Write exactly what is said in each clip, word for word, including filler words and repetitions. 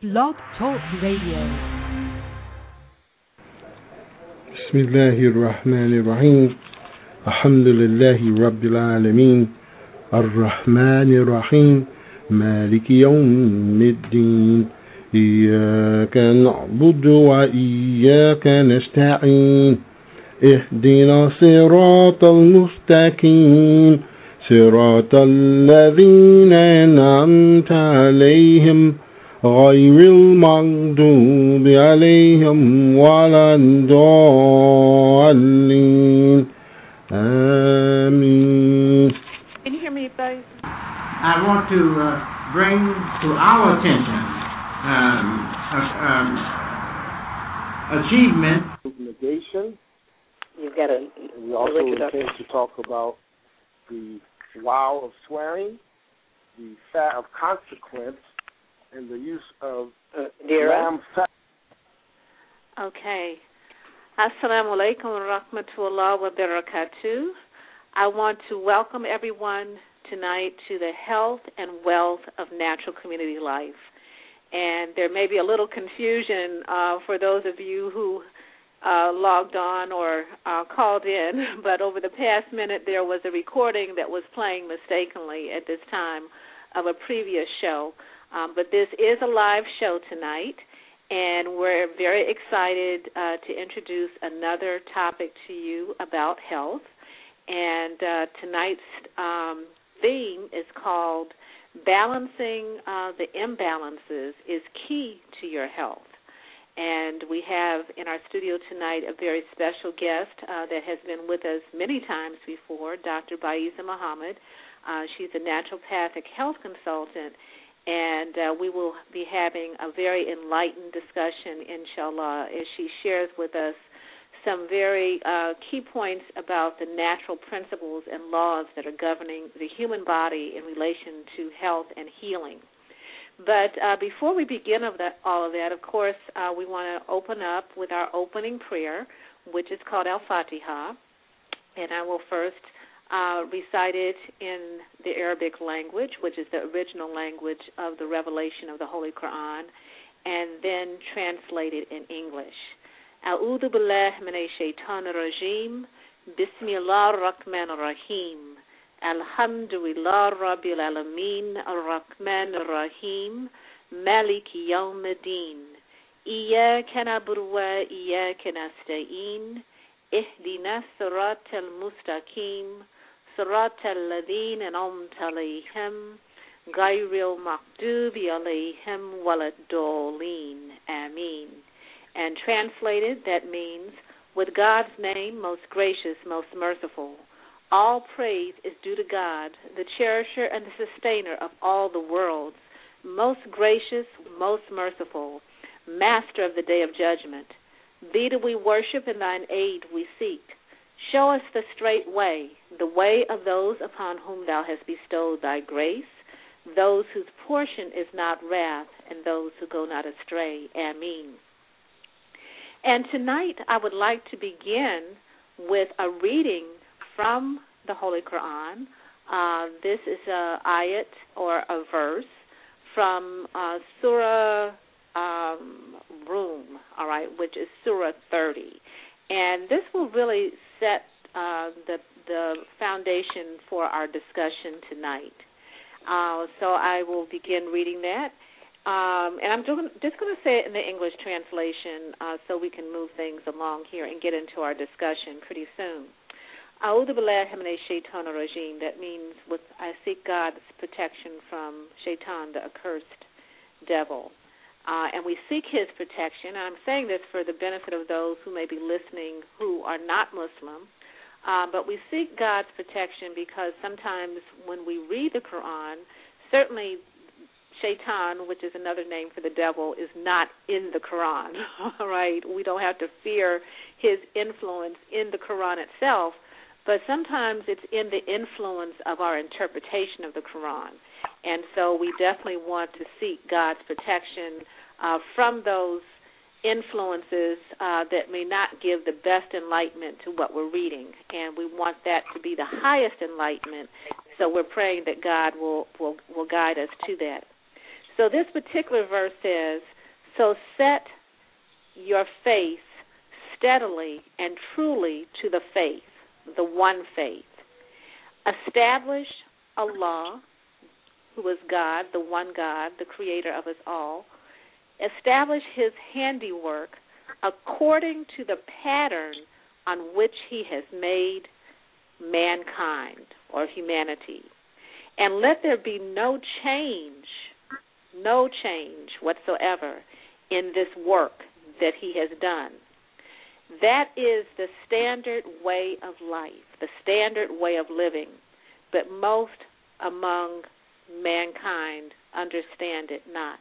Blog Talk Radio. بسم الله الرحمن الرحيم الحمد لله رب العالمين الرحمن الرحيم مالك يوم الدين إياك نعبد وإياك نستعين اهدنا صراط المستقيم صراط الذين أنعمت عليهم غير المغضوب عليهم ولا الضالين آمين. Can you hear me, guys? I want to uh, bring to our attention um, a, um, achievement. Negation. You've got a. We also intend to talk about the wow of swearing, the fat of consequence, and the use of uh, lamb fat. Okay. Assalamu alaikum wa rahmatullahi wa barakatuh. I want to welcome everyone tonight to the health and wealth of natural community life. And there may be a little confusion uh, for those of you who uh, logged on or uh, called in, but over the past minute there was a recording that was playing mistakenly at this time of a previous show. Um, but this is a live show tonight, and we're very excited uh, to introduce another topic to you about health. And uh, tonight's um, theme is called Balancing uh, the Imbalances is Key to Your Health. And we have in our studio tonight a very special guest uh, that has been with us many times before, Doctor Baiza Muhammad. Uh, she's a naturopathic health consultant. And uh, we will be having a very enlightened discussion, inshallah, as she shares with us some very uh, key points about the natural principles and laws that are governing the human body in relation to health and healing. But uh, before we begin of that, all of that, of course, uh, we want to open up with our opening prayer, which is called Al-Fatiha. And I will first Uh, recited in the Arabic language, which is the original language of the revelation of the Holy Quran, and then translated in English. A'udhu billahi minash shaitanir rajim. Bismillahir rahmanir rahim. Alhamdulillah rabbil alamin. Ar-Rahmanir Rahim. Maliki yawmiddin. Iyyaka na'budu wa iyyaka nasta'in. Ihdina siratal mustaqim. صراط الذين أنعمت عليهم غير المغضوب عليهم ولا الضالين. Ameen. And translated, that means, with God's name, most gracious, most merciful. All praise is due to God, the cherisher and the sustainer of all the worlds, most gracious, most merciful, master of the day of judgment. Thee do we worship, and thine aid we seek. Show us the straight way, the way of those upon whom thou hast bestowed thy grace, those whose portion is not wrath, and those who go not astray. Ameen. And tonight I would like to begin with a reading from the Holy Quran. Uh, this is a ayat or a verse from uh, Surah um, Rum, all right, which is Surah thirty. And this will really set uh, the the foundation for our discussion tonight. Uh, so I will begin reading that. Um, and I'm doing, just going to say it in the English translation uh, so we can move things along here and get into our discussion pretty soon. A'udhu billahi minash shaitanir rajim. That means with I seek God's protection from shaitan, the accursed devil. Uh, and we seek his protection. And I'm saying this for the benefit of those who may be listening who are not Muslim. Uh, but we seek God's protection because sometimes when we read the Quran, certainly Shaitan, which is another name for the devil, is not in the Quran. All right? We don't have to fear his influence in the Quran itself, but sometimes it's in the influence of our interpretation of the Quran. And so we definitely want to seek God's protection uh, from those influences uh, that may not give the best enlightenment to what we're reading. And we want that to be the highest enlightenment. So we're praying that God will, will, will guide us to that. So this particular verse says, so set your face steadily and truly to the faith, the one faith. Establish Allah, who is God, the one God, the creator of us all. Establish his handiwork according to the pattern on which he has made mankind or humanity. And let there be no change, no change whatsoever in this work that he has done. That is the standard way of life, the standard way of living, but most among mankind understand it not.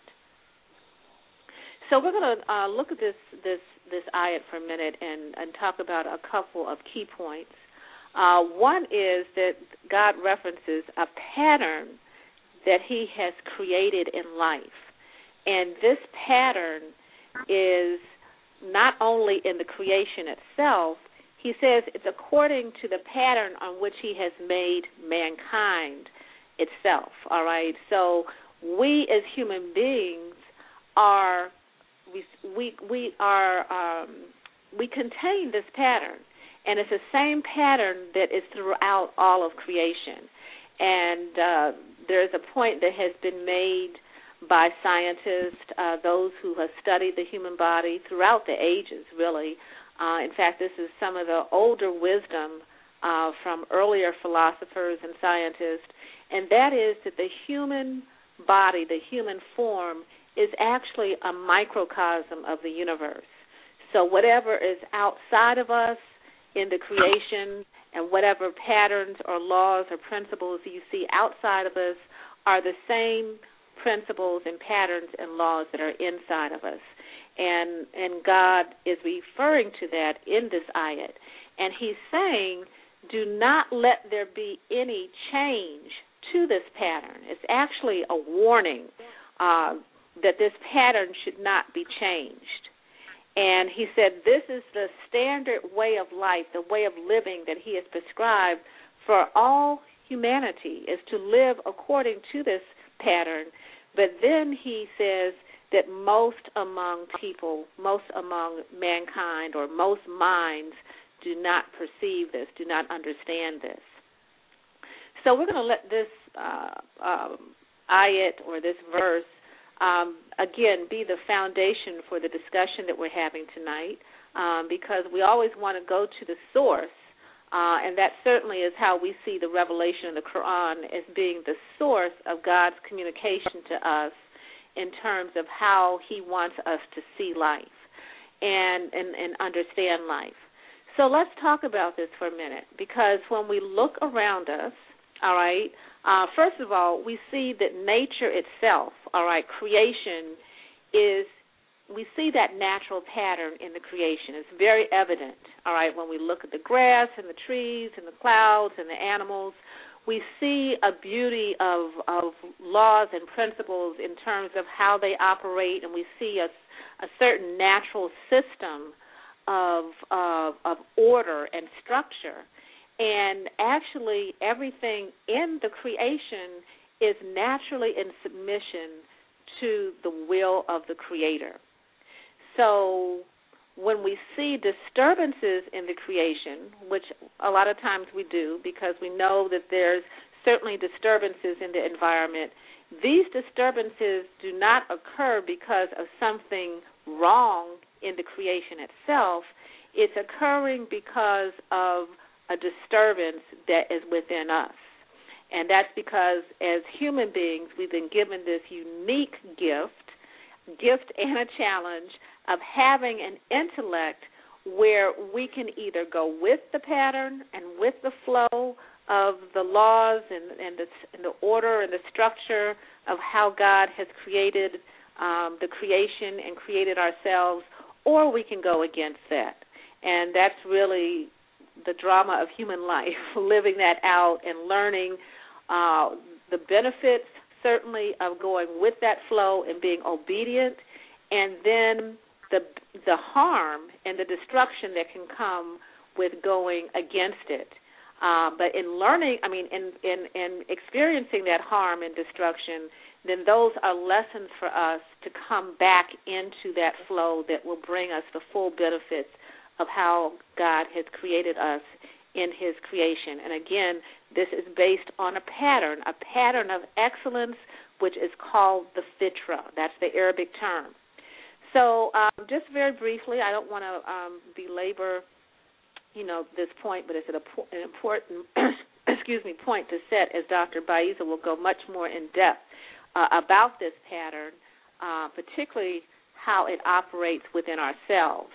So we're going to uh, look at this this this ayat for a minute and, and talk about a couple of key points. Uh, one is that God references a pattern that he has created in life. And this pattern is not only in the creation itself, he says it's according to the pattern on which he has made mankind itself, all right? So we as human beings are, we we, we are, um, we contain this pattern. And it's the same pattern that is throughout all of creation. And uh, there is a point that has been made by scientists, uh, those who have studied the human body throughout the ages, really. Uh, in fact, this is some of the older wisdom uh, from earlier philosophers and scientists, and that is that the human body, the human form, is actually a microcosm of the universe. So whatever is outside of us in the creation and whatever patterns or laws or principles you see outside of us are the same principles and patterns and laws that are inside of us. And and God is referring to that in this ayat. And he's saying, do not let there be any change to this pattern. It's actually a warning uh, that this pattern should not be changed. And he said this is the standard way of life, the way of living that he has prescribed for all humanity, is to live according to this pattern. But then he says that most among people, most among mankind, or most minds do not perceive this, do not understand this. So we're going to let this uh, um, ayat or this verse Um, again, be the foundation for the discussion that we're having tonight, um, because we always want to go to the source, uh, and that certainly is how we see the revelation of the Quran as being the source of God's communication to us in terms of how he wants us to see life and, and, and understand life. So let's talk about this for a minute, because when we look around us, all right, Uh, first of all, we see that nature itself, all right, creation is, we see that natural pattern in the creation. It's very evident, all right, when we look at the grass and the trees and the clouds and the animals. We see a beauty of, of laws and principles in terms of how they operate, and we see a, a certain natural system of, of, of order and structure. And actually, everything in the creation is naturally in submission to the will of the Creator. So when we see disturbances in the creation, which a lot of times we do because we know that there's certainly disturbances in the environment, these disturbances do not occur because of something wrong in the creation itself. It's occurring because of a disturbance that is within us. And that's because as human beings, we've been given this unique gift, gift and a challenge of having an intellect where we can either go with the pattern and with the flow of the laws and, and, the, and the order and the structure of how God has created um, the creation and created ourselves, or we can go against that. And that's really the drama of human life, living that out and learning uh, the benefits, certainly, of going with that flow and being obedient, and then the the harm and the destruction that can come with going against it. Uh, but in learning, I mean, in, in, in experiencing that harm and destruction, then those are lessons for us to come back into that flow that will bring us the full benefits of how God has created us in his creation. And again, this is based on a pattern, a pattern of excellence, which is called the fitra. That's the Arabic term. So um, just very briefly, I don't want to um, belabor, you know, this point, but it's an important, excuse me, point to set, as Doctor Baiza will go much more in depth uh, about this pattern, uh, particularly how it operates within ourselves.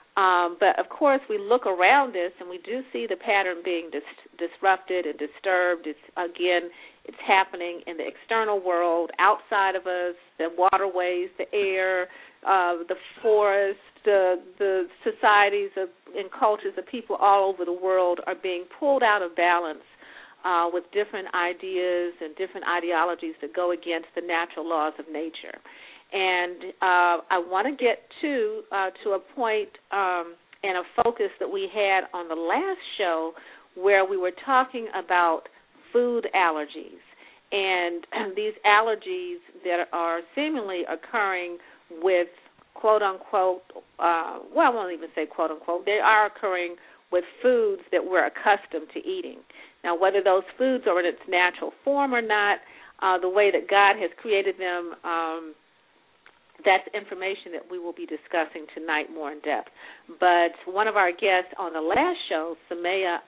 Um, but, of course, we look around this, and we do see the pattern being dis- disrupted and disturbed. It's, again, it's happening in the external world, outside of us, the waterways, the air, uh, the forest, the, the societies of, and cultures of people all over the world are being pulled out of balance uh, with different ideas and different ideologies that go against the natural laws of nature. And uh, I want to get to uh, to a point um, and a focus that we had on the last show where we were talking about food allergies and these allergies that are seemingly occurring with quote-unquote, uh, well, I won't even say quote-unquote, they are occurring with foods that we're accustomed to eating. Now, whether those foods are in its natural form or not, uh, the way that God has created them, um, that's information that we will be discussing tonight more in depth. But one of our guests on the last show, Samaya,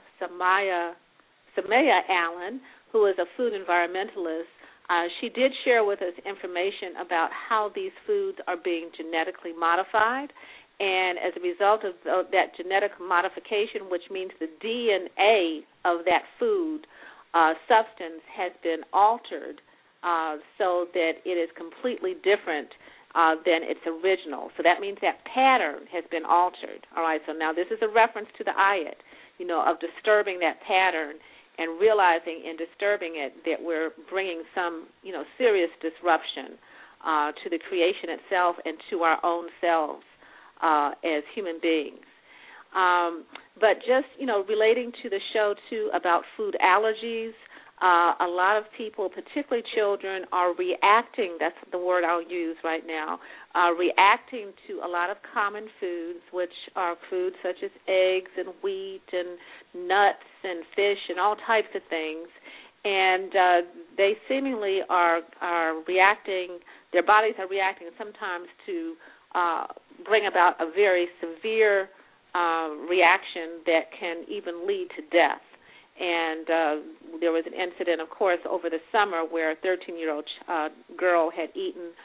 Samaya, Samaya Allen, who is a food environmentalist, uh, she did share with us information about how these foods are being genetically modified. And as a result of that genetic modification, which means the D N A of that food uh, substance has been altered uh, so that it is completely different uh, than its original. So that means that pattern has been altered. All right, so now this is a reference to the ayat, you know, of disturbing that pattern and realizing in disturbing it that we're bringing some, you know, serious disruption uh, to the creation itself and to our own selves uh, as human beings. Um, but just, you know, relating to the show, too, about food allergies, uh, a lot of people, particularly children, are reacting, that's the word I'll use right now, uh, reacting to a lot of common foods, which are foods such as eggs and wheat and nuts and fish and all types of things. And uh, they seemingly are, are reacting, their bodies are reacting sometimes to uh, bring about a very severe uh, reaction that can even lead to death. And uh, there was an incident, of course, over the summer where a thirteen-year-old uh, girl had eaten,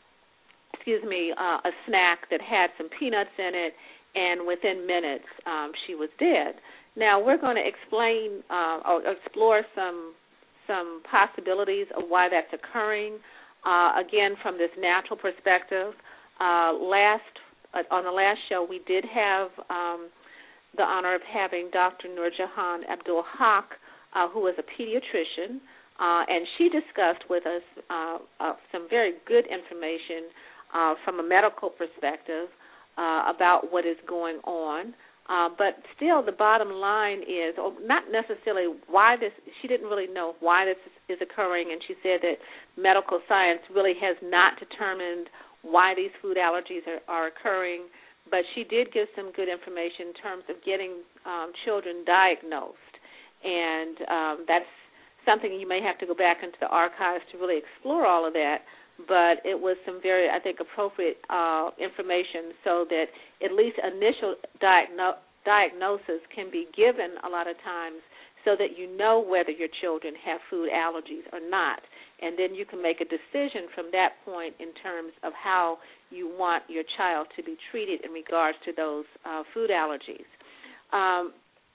excuse me, uh, a snack that had some peanuts in it, and within minutes um, she was dead. Now we're going to explain uh, or explore some some possibilities of why that's occurring. Uh, again, from this natural perspective. Uh, last uh, on the last show, we did have Um, the honor of having Doctor Nurjahan Abdul Haq, uh, who is a pediatrician, uh, and she discussed with us uh, uh, some very good information uh, from a medical perspective uh, about what is going on. Uh, but still, the bottom line is, or not necessarily why this, she didn't really know why this is occurring, and she said that medical science really has not determined why these food allergies are, are occurring. But she did give some good information in terms of getting um, children diagnosed, and um, that's something you may have to go back into the archives to really explore all of that. But it was some very, I think, appropriate uh, information so that at least initial diagno- diagnosis can be given a lot of times so that you know whether your children have food allergies or not. And then you can make a decision from that point in terms of how you want your child to be treated in regards to those uh, food allergies. Um,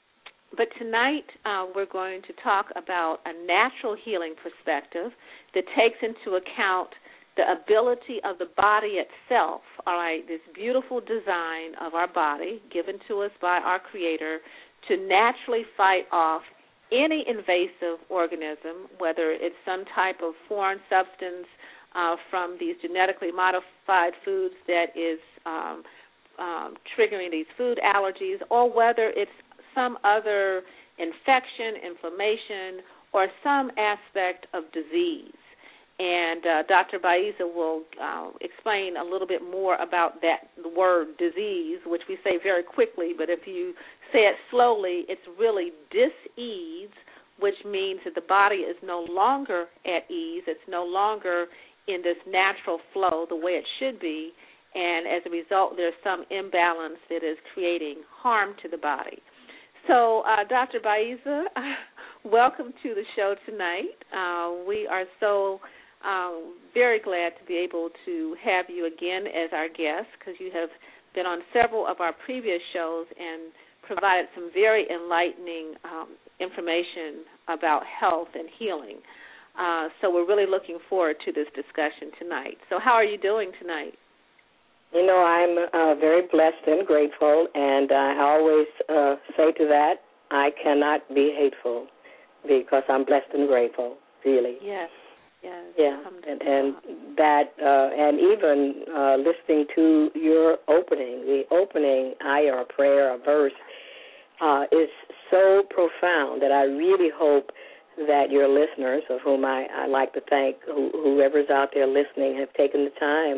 but tonight uh, we're going to talk about a natural healing perspective that takes into account the ability of the body itself, all right, this beautiful design of our body given to us by our Creator to naturally fight off any invasive organism, whether it's some type of foreign substance uh, from these genetically modified foods that is um, um, triggering these food allergies, or whether it's some other infection, inflammation, or some aspect of disease. And uh, Doctor Baiza will uh, explain a little bit more about that word disease, which we say very quickly, but if you say it slowly, it's really dis-ease, which means that the body is no longer at ease. It's no longer in this natural flow the way it should be, and as a result, there's some imbalance that is creating harm to the body. So, uh, Doctor Baiza, welcome to the show tonight. Uh, we are so um, very glad to be able to have you again as our guest, because you have been on several of our previous shows and provided some very enlightening um, information about health and healing. Uh, so we're really looking forward to this discussion tonight. So how are you doing tonight? You know, I'm uh, very blessed and grateful, and I always uh, say to that, I cannot be hateful because I'm blessed and grateful, really. Yes, yes. Yeah, and, and that, uh, and even uh, listening to your opening, the opening ayah, a prayer, a verse, uh, is so profound that I really hope that your listeners, of whom I, I like to thank, who, whoever's out there listening, have taken the time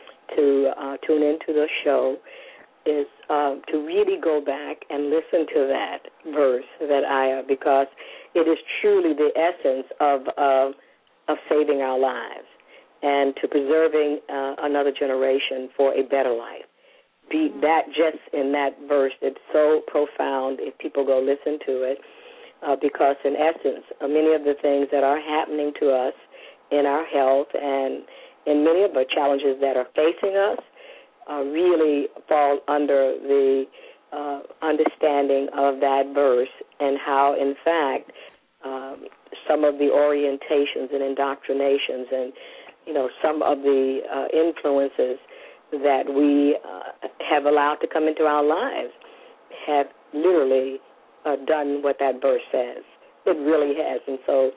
to uh, tune into the show, is uh, to really go back and listen to that verse, that ayah, because it is truly the essence of uh, of saving our lives and to preserving uh, another generation for a better life. Be that just in that verse, it's so profound if people go listen to it, uh, because in essence, uh, many of the things that are happening to us in our health and in many of the challenges that are facing us uh, really fall under the uh, understanding of that verse, and how, in fact, um, some of the orientations and indoctrinations and, you know, some of the uh, influences that we uh, have allowed to come into our lives have literally uh, done what that verse says. It really has. And so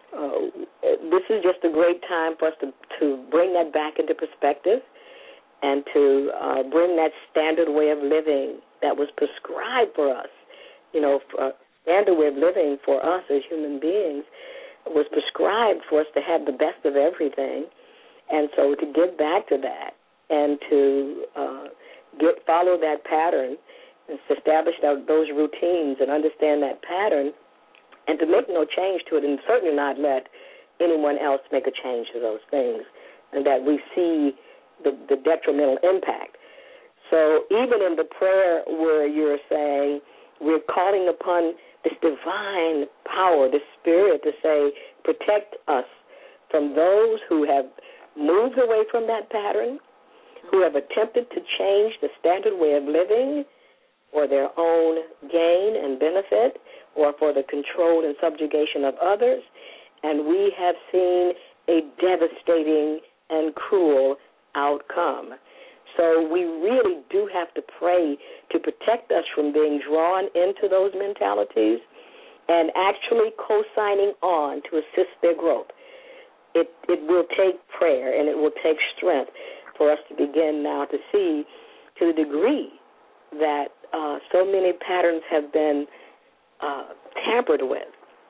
uh, this is just a great time for us to, to bring that back into perspective and to uh, bring that standard way of living that was prescribed for us. You know, for standard way of living for us as human beings was prescribed for us to have the best of everything. And so to get back to that and to uh, get follow that pattern and to establish that, those routines and understand that pattern, and to make no change to it, and certainly not let anyone else make a change to those things, and that we see the, the detrimental impact. So even in the prayer where you're saying we're calling upon this divine power, this spirit, to say, protect us from those who have moved away from that pattern, who have attempted to change the standard way of living for their own gain and benefit, or for the control and subjugation of others, and we have seen a devastating and cruel outcome. So we really do have to pray to protect us from being drawn into those mentalities and actually co-signing on to assist their growth. It, it will take prayer and it will take strength for us to begin now to see, to the degree that uh, so many patterns have been uh, tampered with,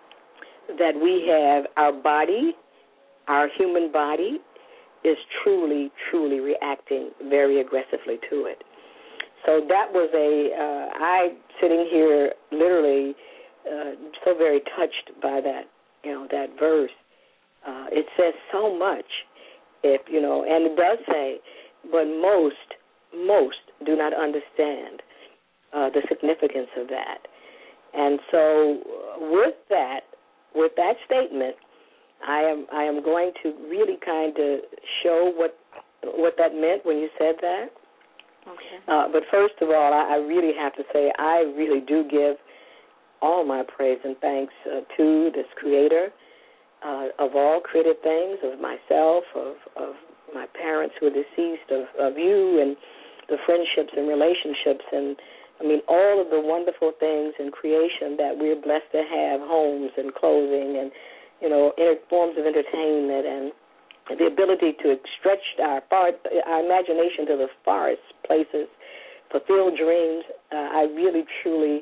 that we have our body, our human body, is truly, truly reacting very aggressively to it. So that was a, uh, I sitting here literally uh, so very touched by that, you know, that verse. Uh, it says so much, if, you know, and it does say, but most, most do not understand uh, the significance of that. And so with that, with that statement, I am I am going to really kind of show what what that meant when you said that. Okay. Uh, but first of all, I, I really have to say I really do give all my praise and thanks uh, to this Creator uh, of all created things, of myself, of, of my parents who are deceased, of, of you, and the friendships and relationships, and I mean all of the wonderful things in creation that we're blessed to have, homes and clothing and, you know, forms of entertainment, and the ability to stretch our, far, our imagination to the farthest places, fulfill dreams. Uh, I really, truly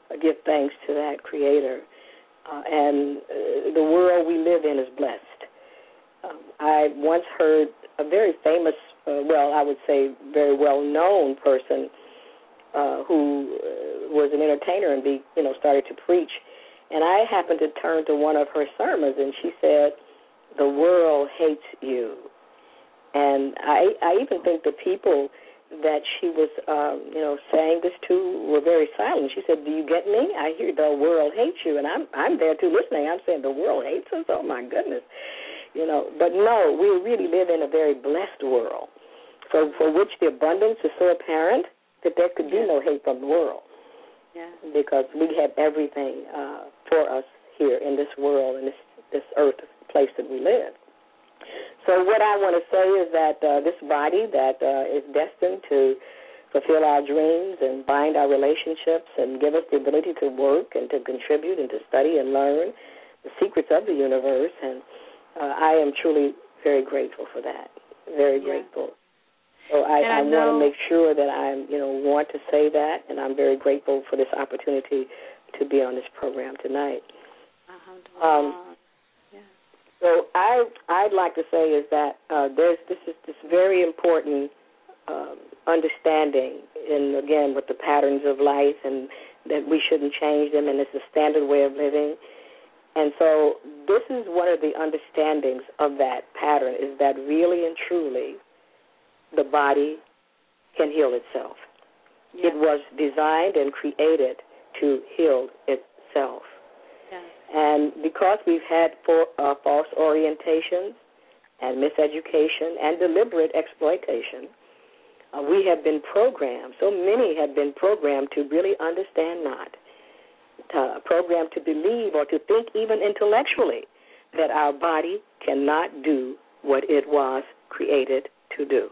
give thanks to that Creator. Uh, and uh, the world we live in is blessed. Um, I once heard a very famous, uh, well, I would say very well-known person uh, who uh, was an entertainer and be, you know, started to preach. And I happened to turn to one of her sermons, and she said, "The world hates you." And I, I even think the people that she was, um, you know, saying this to were very silent. She said, "Do you get me? I hear the world hates you," and I'm, I'm there too listening. I'm saying, "The world hates us? Oh my goodness," you know. But no, we really live in a very blessed world, for for which the abundance is so apparent that there could be no hate from the world, yeah. because we have everything uh, for us here in this world, in this this earth place that we live. So what I want to say is that uh, this body that uh, is destined to fulfill our dreams and bind our relationships and give us the ability to work and to contribute and to study and learn the secrets of the universe, and uh, I am truly very grateful for that, very yeah. grateful. So I, I, I want to make sure that I, you know, want to say that, and I'm very grateful for this opportunity to be on this program tonight. Uh-huh. Um, So I, I'd like to say is that uh, there's this is this very important um, understanding in, again, with the patterns of life, and that we shouldn't change them, and it's a standard way of living. And so this is one of the understandings of that pattern, is that really and truly the body can heal itself. Yeah. It was designed and created to heal itself. Yeah. And because we've had for, uh, false orientations and miseducation and deliberate exploitation, uh, we have been programmed, so many have been programmed to really understand not, uh, programmed to believe or to think even intellectually that our body cannot do what it was created to do.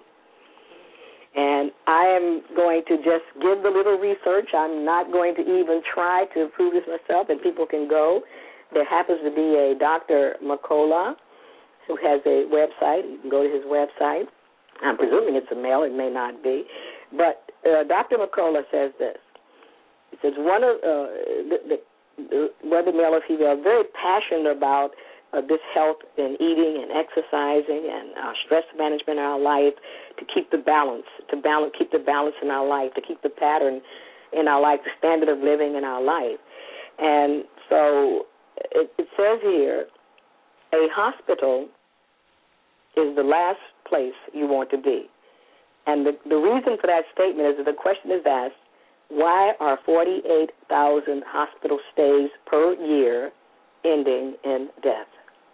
And I am going to just give the little research. I'm not going to even try to prove this myself, and people can go. There happens to be a Doctor McCullough who has a website. You can go to his website. I'm presuming it's a male. It may not be. But uh, Doctor McCullough says this. He says, one of uh, the, the, the, whether male or female, very passionate about Uh, this health and eating and exercising and our stress management in our life, to keep the balance, to balance, keep the balance in our life, to keep the pattern in our life, the standard of living in our life. And so it, it says here, a hospital is the last place you want to be. And the, the reason for that statement is that the question is asked, why are forty-eight thousand hospital stays per year ending in death?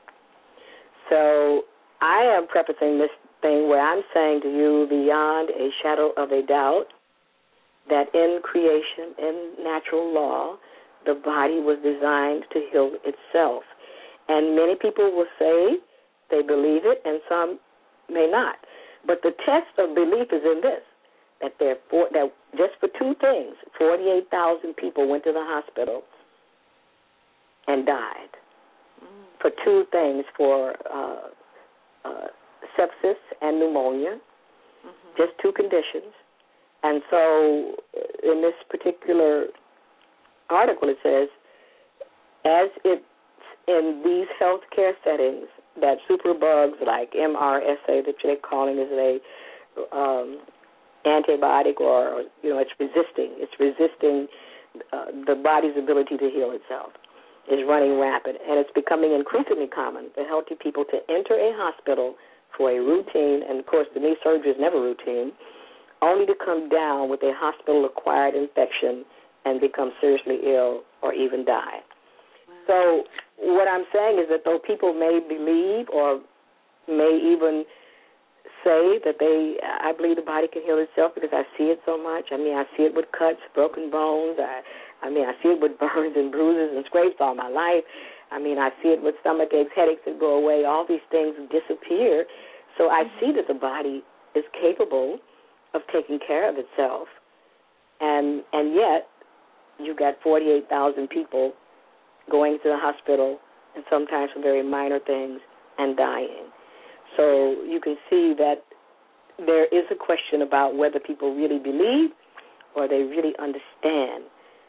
So I am prefacing this thing where I'm saying to you, beyond a shadow of a doubt, that in creation, in natural law, the body was designed to heal itself. And many people will say they believe it, and some may not. But the test of belief is in this, that, there for, that just for two things, forty-eight thousand people went to the hospital and died. For two things, for uh, uh, sepsis and pneumonia, mm-hmm. just two conditions. And so in this particular article it says, as it's in these healthcare settings, that superbugs like M R S A that they're calling is a um, antibiotic, or, you know, it's resisting. It's resisting uh, the body's ability to heal itself. Is running rapid, and it's becoming increasingly common for healthy people to enter a hospital for a routine, and of course the knee surgery is never routine, only to come down with a hospital-acquired infection and become seriously ill or even die. Wow. So what I'm saying is that though people may believe or may even say that they, I believe the body can heal itself because I see it so much. I mean, I see it with cuts, broken bones, I I mean, I see it with burns and bruises and scrapes all my life. I mean, I see it with stomach aches, headaches that go away. All these things disappear. So I see that the body is capable of taking care of itself. And and yet, you got forty-eight thousand people going to the hospital, and sometimes for very minor things, and dying. So you can see that there is a question about whether people really believe or they really understand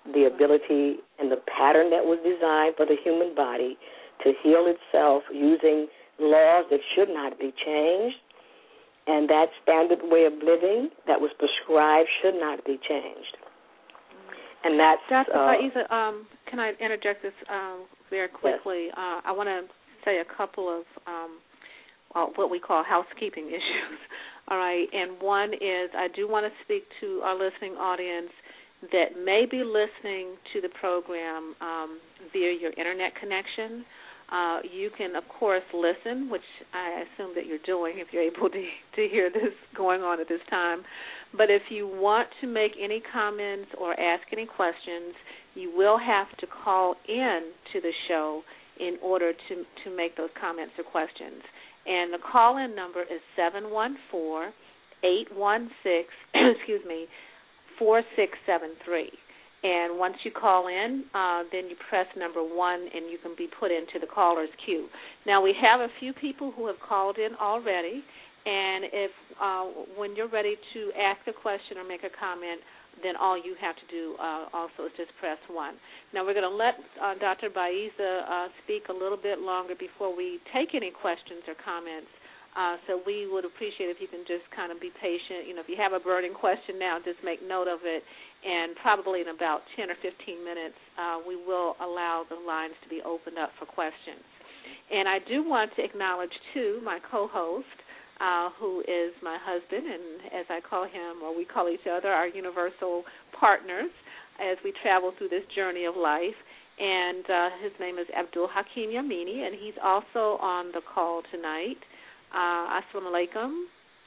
the ability and the pattern that was designed for the human body to heal itself using laws that should not be changed, and that standard way of living that was prescribed should not be changed. And that's... Doctor Uh, Faiza, um, can I interject this um, very quickly? Yes. Uh, I want to say a couple of um, well, what we call housekeeping issues. All right, and one is I do want to speak to our listening audience that may be listening to the program um, via your internet connection. Uh, you can, of course, listen, which I assume that you're doing if you're able to, to hear this going on at this time. But if you want to make any comments or ask any questions, you will have to call in to the show in order to, to make those comments or questions. And the call-in number is seven one four, eight one six, excuse me, four six seven three. And once you call in, uh, then you press number one and you can be put into the caller's queue. Now, we have a few people who have called in already, and if uh, when you're ready to ask a question or make a comment, then all you have to do uh, also is just press one. Now, we're going to let uh, Doctor Baiza uh, speak a little bit longer before we take any questions or comments. Uh, so we would appreciate if you can just kind of be patient. You know, if you have a burning question now, just make note of it. And probably in about ten or fifteen minutes, uh, we will allow the lines to be opened up for questions. And I do want to acknowledge, too, my co-host, uh, who is my husband, and as I call him, or we call each other, our universal partners as we travel through this journey of life. And uh, his name is Abdul Hakim Yamini, and he's also on the call tonight. Uh, Assalamu alaikum.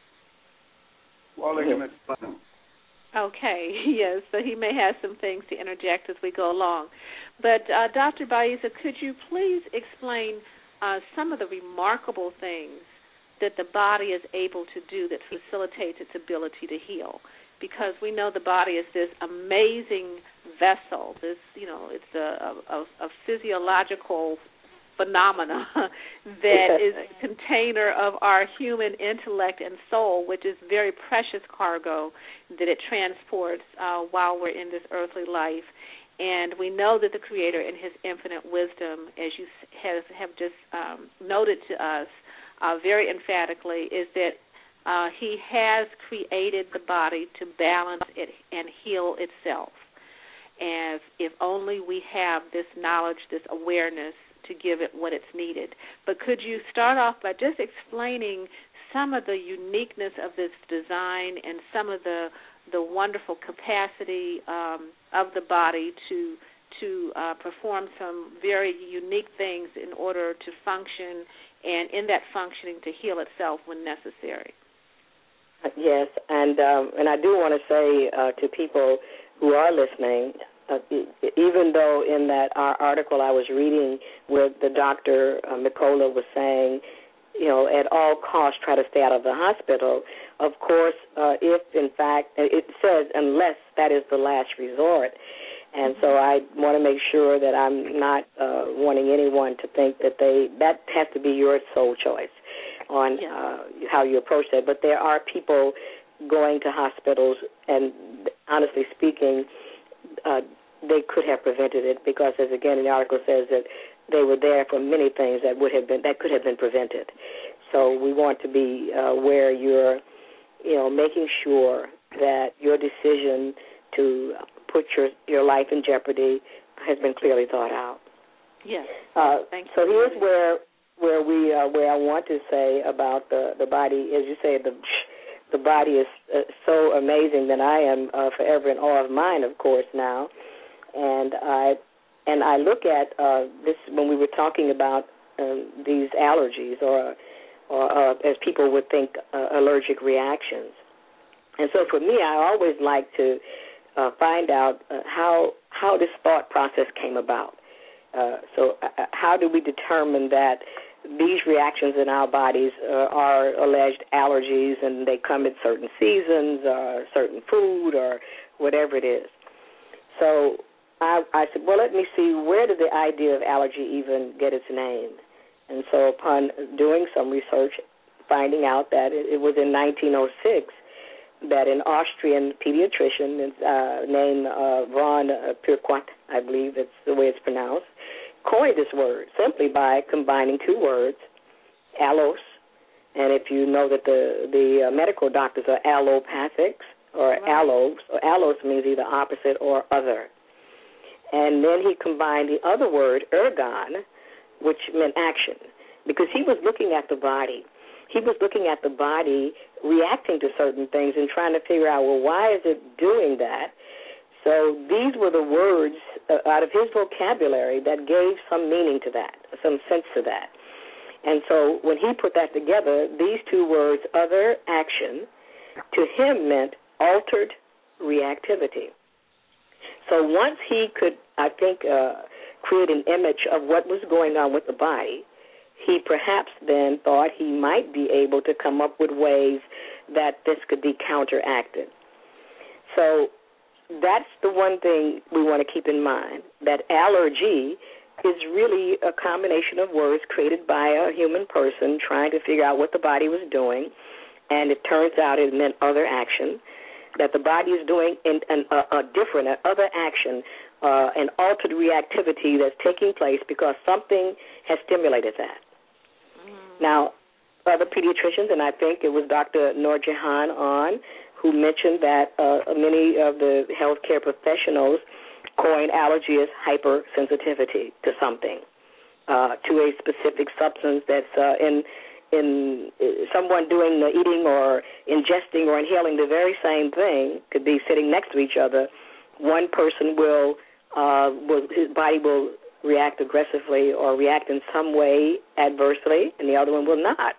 Wa alaikum assalam. Okay, yes, so he may have some things to interject as we go along. But uh, Doctor Baiza, could you please explain uh, some of the remarkable things that the body is able to do that facilitates its ability to heal? Because we know the body is this amazing vessel, this, you know, it's a, a, a physiological phenomena that is a container of our human intellect and soul, which is very precious cargo that it transports uh, while we're in this earthly life. And we know that the Creator, in His infinite wisdom, as you have, have just um, noted to us uh, very emphatically, is that uh, He has created the body to balance it and heal itself. And if only we have this knowledge, this awareness, to give it what it's needed. But could you start off by just explaining some of the uniqueness of this design and some of the the wonderful capacity um, of the body to to uh, perform some very unique things in order to function, and in that functioning to heal itself when necessary? Yes, and um, and I do want to say uh, to people who are listening, Uh, even though in that our article I was reading where the doctor, uh, Mikola, was saying, you know, at all costs try to stay out of the hospital, of course, uh, if in fact, it says unless that is the last resort. And so I want to make sure that I'm not uh, wanting anyone to think that they, that has to be your sole choice on uh, how you approach that. But there are people going to hospitals, and honestly speaking, uh, they could have prevented it because, as again the article says, that they were there for many things that would have been that could have been prevented. So we want to be uh, where you're, you know, making sure that your decision to put your your life in jeopardy has been clearly thought out. Yes. Uh, Thank you. So here's where where we uh, where I want to say about the the body, as you say, the the body is uh, so amazing that I am uh, forever in awe of mine, of course, now. And I and I look at uh, this when we were talking about um, these allergies, or, or uh, as people would think, uh, allergic reactions. And so for me, I always like to uh, find out uh, how how this thought process came about. Uh, so uh, how do we determine that these reactions in our bodies uh, are alleged allergies, and they come at certain seasons, or certain food, or whatever it is? So I, I said, well, let me see, where did the idea of allergy even get its name? And so upon doing some research, finding out that it, it was in nineteen oh six that an Austrian pediatrician uh, named uh, von Pirquat, I believe that's the way it's pronounced, coined this word simply by combining two words, allos, and if you know that the, the uh, medical doctors are allopathics, or right. allos, or allos means either opposite or other. And then he combined the other word, ergon, which meant action, because he was looking at the body. He was looking at the body reacting to certain things and trying to figure out, well, why is it doing that? So these were the words uh, out of his vocabulary that gave some meaning to that, some sense to that. And so when he put that together, these two words, other, action, to him meant altered reactivity. So once he could, I think, uh, create an image of what was going on with the body, he perhaps then thought he might be able to come up with ways that this could be counteracted. So that's the one thing we want to keep in mind, that allergy is really a combination of words created by a human person trying to figure out what the body was doing, and it turns out it meant other action, that the body is doing in, in a, a different, a other action, uh, an altered reactivity that's taking place because something has stimulated that. Mm. Now, other pediatricians, and I think it was Doctor Noorjahan on, who mentioned that uh, many of the healthcare professionals coin allergy as hypersensitivity to something, uh, to a specific substance that's uh, in in someone doing the eating or ingesting or inhaling the very same thing, could be sitting next to each other. One person will, uh, will his body will react aggressively or react in some way adversely, and the other one will not.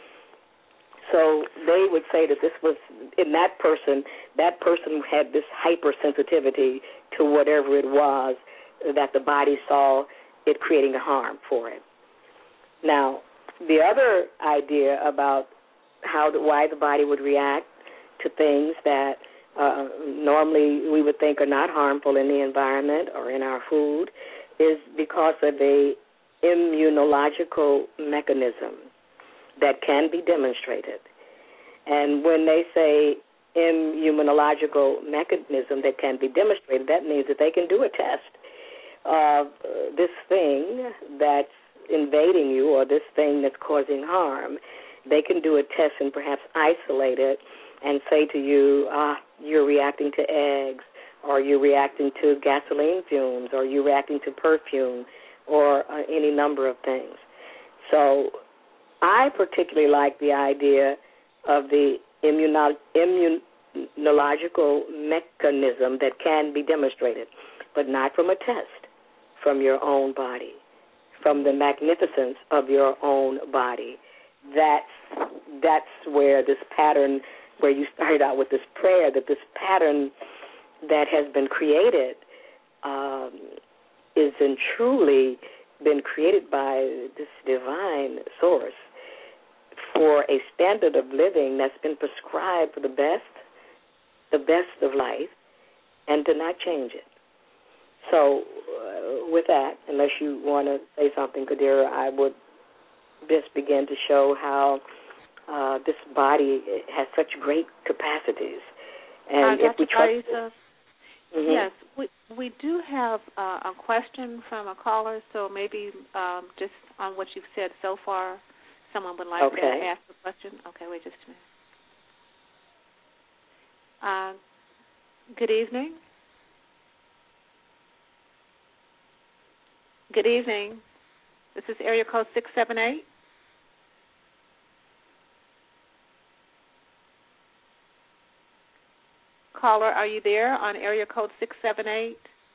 So they would say that this was, in that person, that person had this hypersensitivity to whatever it was that the body saw it creating a harm for it. Now, the other idea about how the, why the body would react to things that uh, normally we would think are not harmful in the environment or in our food is because of a immunological mechanism that can be demonstrated. And when they say immunological mechanism that can be demonstrated, that means that they can do a test of uh, this thing that's invading you or this thing that's causing harm. They can do a test and perhaps isolate it and say to you, ah, you're reacting to eggs, or you're reacting to gasoline fumes, or you're reacting to perfume, or uh, any number of things. So I particularly like the idea of the immuno- immunological mechanism that can be demonstrated, but not from a test, from your own body, from the magnificence of your own body. That's, that's where this pattern, where you started out with this prayer, that this pattern that has been created um, is in truly been created by this divine source for a standard of living that's been prescribed for the best, the best of life, and to not change it. So uh, with that, unless you want to say something, Kadira, I would just begin to show how uh, this body has such great capacities. And uh, if we trust it, mm-hmm. Yes, we we do have uh, a question from a caller, so maybe um, just on what you've said so far, someone would like okay. to ask a question. Okay, wait just a minute. Uh, good evening. Good evening. This is area code six seven eight. Caller, are you there on area code six seven eight?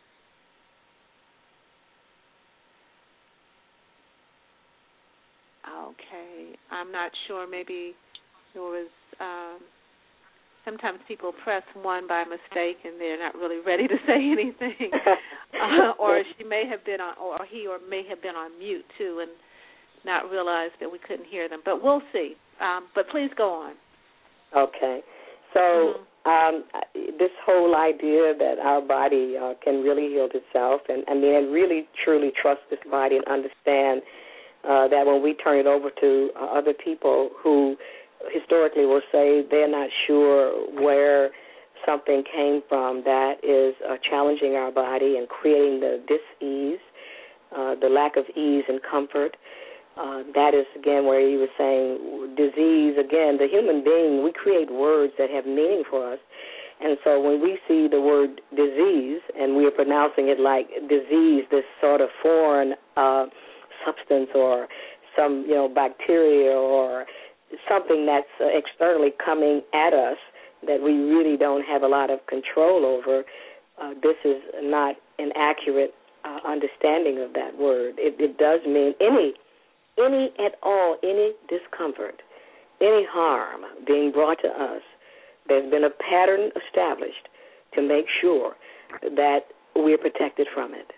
Okay. I'm not sure. Maybe there was, um, sometimes people press one by mistake and they're not really ready to say anything. uh, or she may have been on, or he or may have been on mute, too, and not realized that we couldn't hear them. But we'll see. Um, but please go on. Okay. So mm-hmm. um, this whole idea that our body uh, can really heal itself, and I mean, and really truly trust this body and understand uh, that when we turn it over to uh, other people who historically will say they're not sure where something came from that is uh, challenging our body and creating the dis-ease, uh, the lack of ease and comfort. Uh, that is, again, where he was saying disease. Again, the human being, we create words that have meaning for us. And so when we see the word disease, and we are pronouncing it like disease, this sort of foreign uh, substance or some, you know, bacteria or something that's uh, externally coming at us that we really don't have a lot of control over, uh, this is not an accurate uh, understanding of that word. It, it does mean any, any at all, any discomfort, any harm being brought to us. There's been a pattern established to make sure that we're protected from it.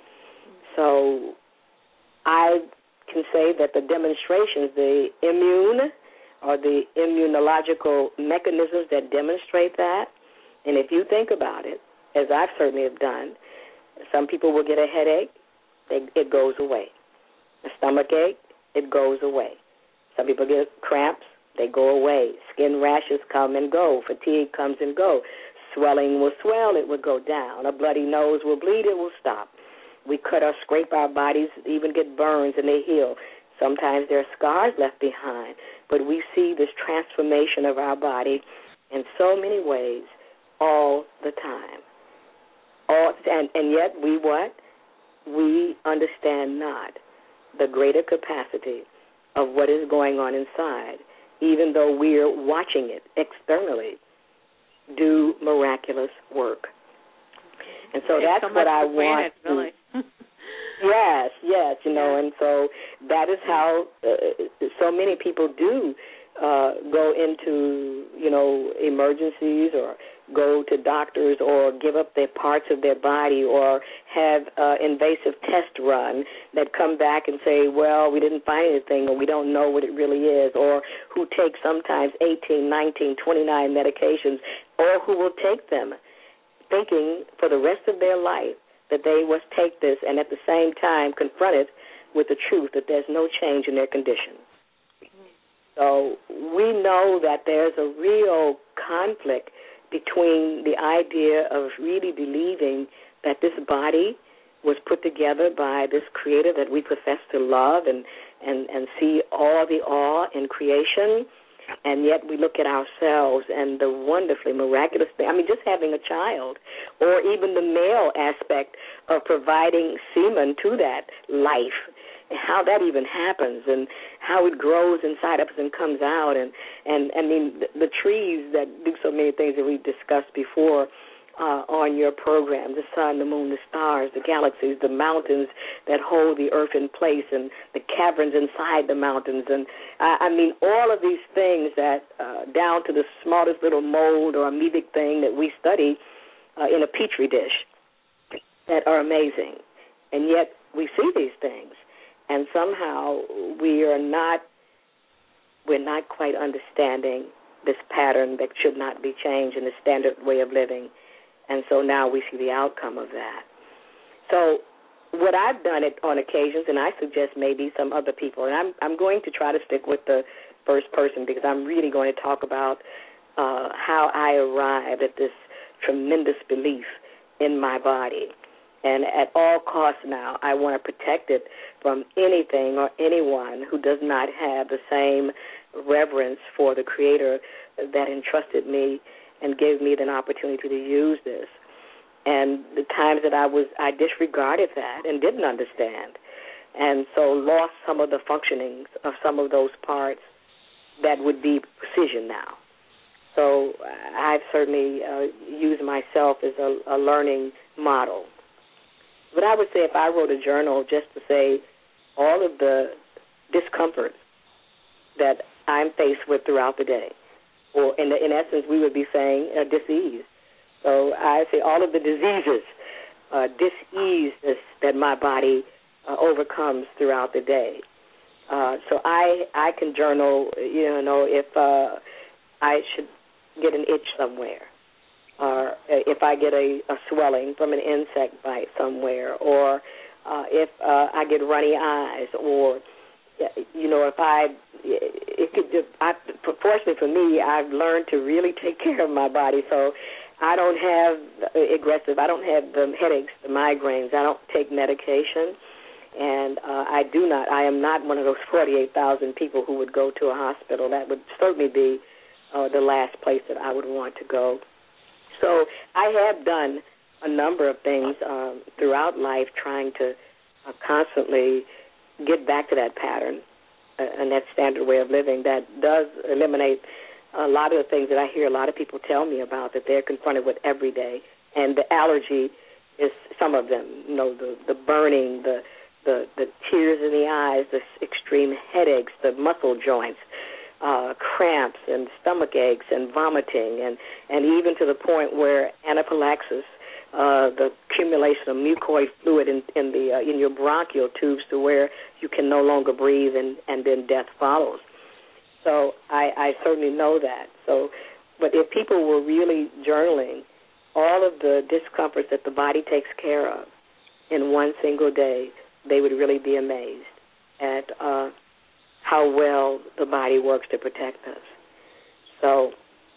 So I can say that the demonstrations, the immune or the immunological mechanisms that demonstrate that, and if you think about it, as I've certainly have done, some people will get a headache, they, it goes away. A stomach ache, it goes away. Some people get cramps, they go away. Skin rashes come and go. Fatigue comes and go. Swelling will swell, it will go down. A bloody nose will bleed, it will stop. We cut or scrape our bodies, even get burns, and they heal. Sometimes there are scars left behind, but we see this transformation of our body in so many ways all the time. All, and, and yet we what? We understand not the greater capacity of what is going on inside, even though we're watching it externally do miraculous work. And so It's that's so what I want. to, really. Yes, yes, you know, Yeah. and so that is how uh, so many people do uh, go into, you know, emergencies or go to doctors or give up their parts of their body or have uh, invasive test run that come back and say, well, we didn't find anything or we don't know what it really is, or who take sometimes eighteen, nineteen, twenty-nine medications, or who will take them thinking for the rest of their life that they must take this and at the same time confronted with the truth that there's no change in their condition. So we know that there's a real conflict between the idea of really believing that this body was put together by this creator that we profess to love and, and, and see all the awe in creation, and yet we look at ourselves and the wonderfully miraculous thing. I mean, just having a child, or even the male aspect of providing semen to that life, and how that even happens, and how it grows inside of us and comes out. And, and I mean, the, the trees that do so many things that we've discussed before uh, on your program, the sun, the moon, the stars, the galaxies, the mountains that hold the earth in place, and the caverns inside the mountains. And, I, I mean, all of these things that, uh, down to the smallest little mold or amoebic thing that we study uh, in a petri dish, that are amazing. And yet we see these things. And somehow we are not, we're not quite understanding this pattern that should not be changed in the standard way of living. And so now we see the outcome of that. So what I've done it on occasions, and I suggest maybe some other people, and I'm I'm going to try to stick with the first person because I'm really going to talk about uh, how I arrived at this tremendous belief in my body. And at all costs now, I want to protect it from anything or anyone who does not have the same reverence for the Creator that entrusted me and gave me the opportunity to use this. And the times that I was, I disregarded that and didn't understand, and so lost some of the functionings of some of those parts that would be precision now. So I've certainly uh, used myself as a, a learning model. But I would say if I wrote a journal just to say all of the discomfort that I'm faced with throughout the day, or in, the, in essence we would be saying uh, dis-ease. So I say all of the diseases, uh, dis-ease that my body uh, overcomes throughout the day. Uh, so I I can journal, you know, if uh, I should get an itch somewhere, or if I get a, a swelling from an insect bite somewhere, or uh, if uh, I get runny eyes, or you know, if I, it could, I, fortunately for me, I've learned to really take care of my body. So I don't have aggressive, I don't have the headaches, the migraines. I don't take medication. And uh, I do not, I am not one of those forty-eight thousand people who would go to a hospital. That would certainly be uh, the last place that I would want to go. So I have done a number of things um, throughout life trying to uh, constantly get back to that pattern uh, and that standard way of living that does eliminate a lot of the things that I hear a lot of people tell me about that they're confronted with every day. And the allergy is some of them, you know, the, the burning, the The, the tears in the eyes, the extreme headaches, the muscle joints, uh, cramps and stomach aches and vomiting, and, and even to the point where anaphylaxis, uh, the accumulation of mucoid fluid in, in the uh, in your bronchial tubes to where you can no longer breathe, and, and then death follows. So I, I certainly know that. So, but if people were really journaling all of the discomforts that the body takes care of in one single day, they would really be amazed at uh, how well the body works to protect us. So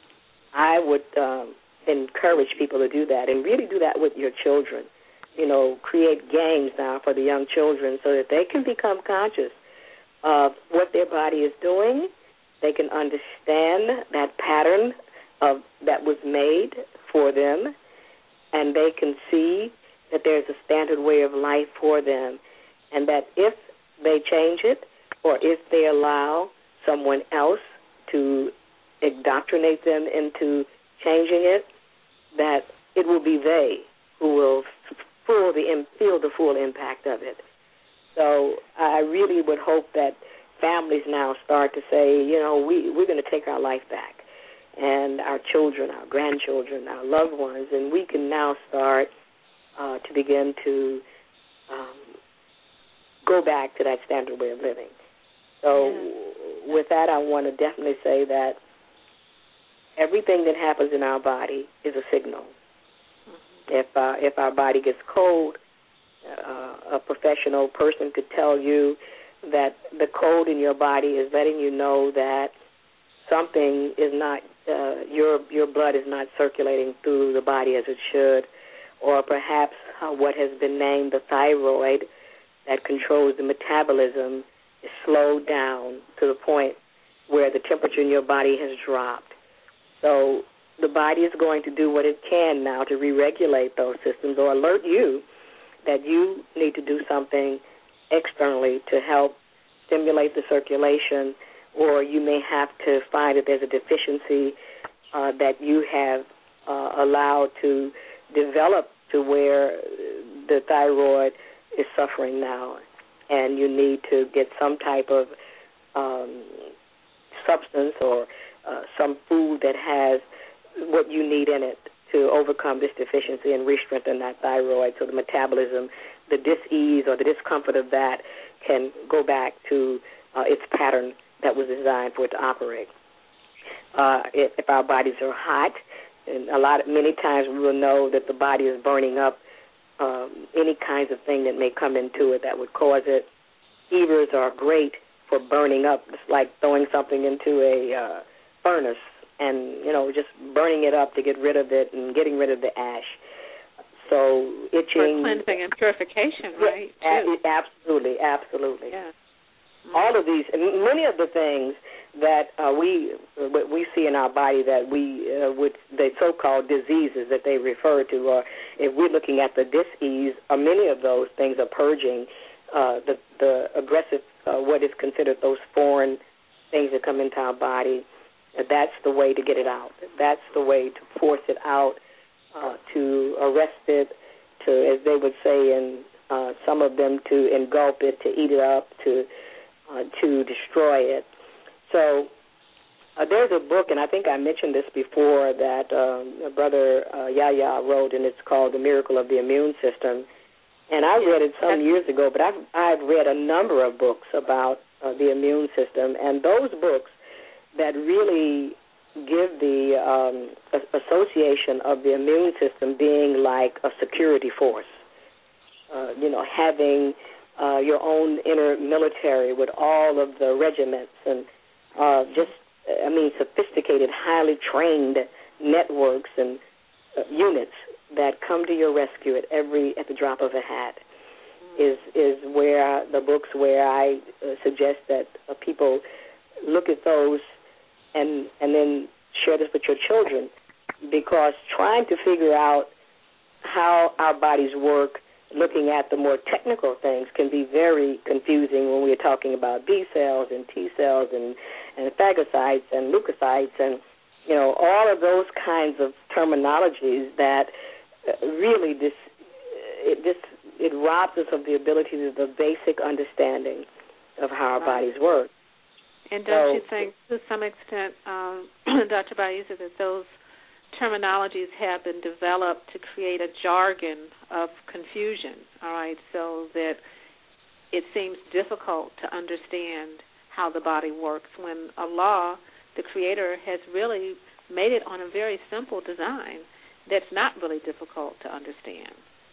I would um, encourage people to do that and really do that with your children. You know, create games now for the young children so that they can become conscious of what their body is doing. They can understand that pattern of that was made for them, and they can see that there's a standard way of life for them, and that if they change it or if they allow someone else to indoctrinate them into changing it, that it will be they who will feel the, feel the full impact of it. So I really would hope that families now start to say, you know, we, we're going to take our life back, and our children, our grandchildren, our loved ones, and we can now start uh, to begin to um, go back to that standard way of living. So yeah. With that, I want to definitely say that everything that happens in our body is a signal. Mm-hmm. If, uh, if our body gets cold, uh, a professional person could tell you that the cold in your body is letting you know that something is not, uh, your your blood is not circulating through the body as it should, or perhaps uh, what has been named the thyroid that controls the metabolism is slowed down to the point where the temperature in your body has dropped. So the body is going to do what it can now to re-regulate those systems or alert you that you need to do something externally to help stimulate the circulation, or you may have to find that there's a deficiency uh, that you have uh, allowed to develop to where the thyroid is suffering now, and you need to get some type of um, substance or uh, some food that has what you need in it to overcome this deficiency and re-strengthen that thyroid so the metabolism, the dis-ease or the discomfort of that can go back to uh, its pattern that was designed for it to operate. Uh, if, if our bodies are hot, and a lot, of, many times we will know that the body is burning up um, any kinds of thing that may come into it that would cause it. Fevers are great for burning up. It's like throwing something into a uh, furnace and, you know, just burning it up to get rid of it and getting rid of the ash. So itching. For cleansing and purification, right? A- absolutely, absolutely. Yeah. Mm-hmm. All of these, and many of the things that uh, we what we see in our body that we, uh, with the so-called diseases that they refer to, or if we're looking at the dis-ease, uh, many of those things are purging uh, the, the aggressive, uh, what is considered those foreign things that come into our body. That's the way to get it out. That's the way to force it out, uh, to arrest it, to, as they would say, in uh, some of them, to engulf it, to eat it up, to uh, to destroy it. So uh, there's a book, and I think I mentioned this before, that um, Brother uh, Yahya wrote, and it's called The Miracle of the Immune System. And I read it some years ago, but I've, I've read a number of books about uh, the immune system, and those books that really give the um, association of the immune system being like a security force, uh, you know, having uh, your own inner military with all of the regiments and uh, just, I mean, sophisticated, highly trained networks and uh, units that come to your rescue at every at the drop of a hat is is where the books where I uh, suggest that uh, people look at those and and then share this with your children, because trying to figure out how our bodies work, looking at the more technical things, can be very confusing when we're talking about B cells and T cells and, and phagocytes and leukocytes and, you know, all of those kinds of terminologies that really this it just it robs us of the ability to the basic understanding of how our right. bodies work. And don't so, you think, to some extent, um, Doctor Baiza, that those terminologies have been developed to create a jargon of confusion, all right, so that it seems difficult to understand how the body works when Allah, the Creator, has really made it on a very simple design that's not really difficult to understand.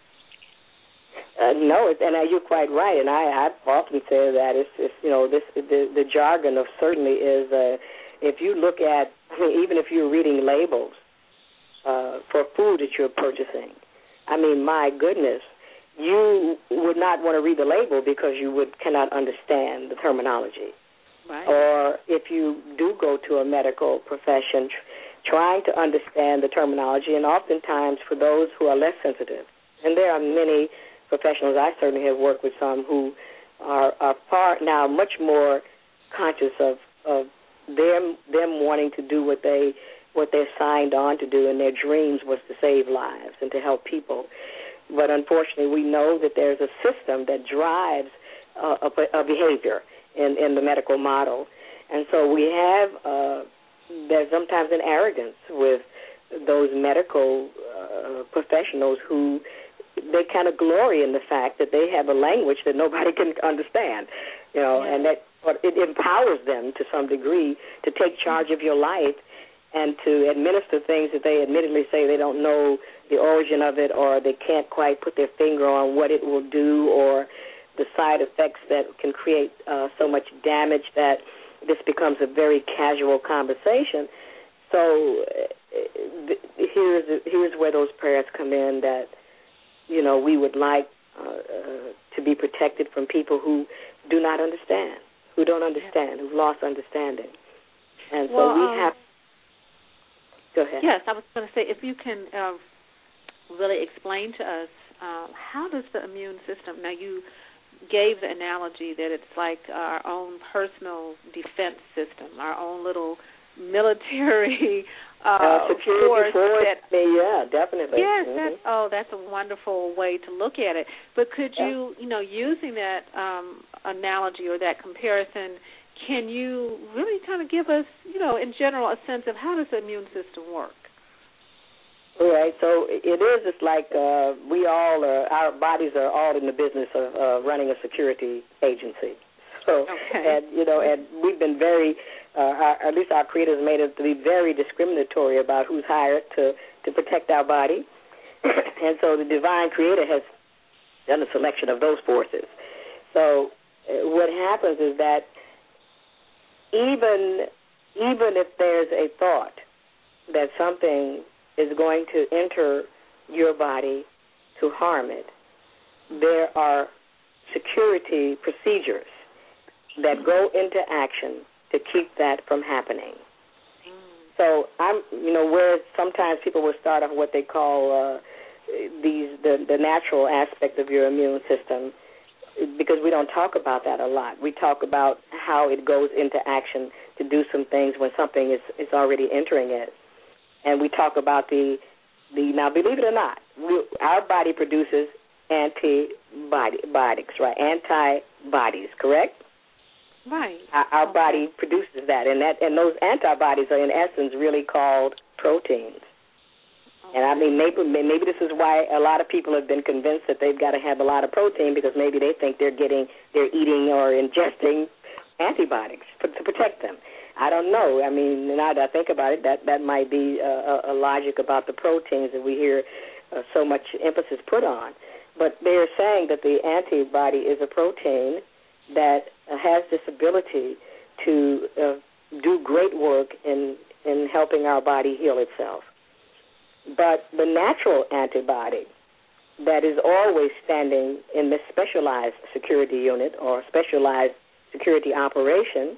Uh, no, it, and uh, you're quite right, and I, I've often said that it's, it's you know this the, the jargon of certainly is uh, if you look at I mean, even if you're reading labels uh, for food that you're purchasing, I mean, my goodness, you would not want to read the label because you would cannot understand the terminology. Right. Or if you do go to a medical profession, tr- trying to understand the terminology, and oftentimes for those who are less sensitive, and there are many professionals, I certainly have worked with some who are, are far now much more conscious of, of them them wanting to do what they what they're signed on to do, and their dreams was to save lives and to help people. But unfortunately, we know that there's a system that drives uh, a, a behavior in, in the medical model, and so we have uh, there's sometimes an arrogance with those medical uh, professionals who they kind of glory in the fact that they have a language that nobody can understand, you know, yeah. and that it empowers them to some degree to take charge of your life and to administer things that they admittedly say they don't know the origin of it, or they can't quite put their finger on what it will do, or the side effects that can create uh, so much damage that this becomes a very casual conversation. So uh, here's here's where those prayers come in, that you know, we would like uh, uh, to be protected from people who do not understand, who don't understand, who've lost understanding. And so well, we um, have... Go ahead. Yes, I was going to say, if you can uh, really explain to us, uh, how does the immune system... Now, you gave the analogy that it's like our own personal defense system, our own little military... Uh, uh, security force force, that, yeah, definitely. Yes, mm-hmm. that's, oh, that's a wonderful way to look at it. But could you, you know, using that um, analogy or that comparison, can you really kind of give us, you know, in general, a sense of how does the immune system work? All right, so it is just like uh, we all, are, our bodies are all in the business of uh, running a security agency. So, okay. and, you know, and we've been very... Uh, our, at least our Creator has made us to be very discriminatory about who's hired to, to protect our body. And so the Divine Creator has done a selection of those forces. So uh, what happens is that even, even if there's a thought that something is going to enter your body to harm it, there are security procedures that go into action to keep that from happening. Mm. So I'm, you know, where sometimes people will start off what they call uh, these the, the natural aspect of your immune system, because we don't talk about that a lot. We talk about how it goes into action to do some things when something is, is already entering it, and we talk about the the now believe it or not, we, our body produces antibiotics, right? Antibodies, correct? Right. Our, our okay. body produces that, and that and those antibodies are in essence really called proteins. Okay. And I mean, maybe maybe this is why a lot of people have been convinced that they've got to have a lot of protein, because maybe they think they're getting, they're eating or ingesting antibiotics for, to protect them. I don't know. I mean, now that I think about it, that that might be a, a logic about the proteins that we hear uh, so much emphasis put on. but they're saying that the antibody is a protein that has this ability to uh, do great work in, in helping our body heal itself. But the natural antibody that is always standing in this specialized security unit or specialized security operation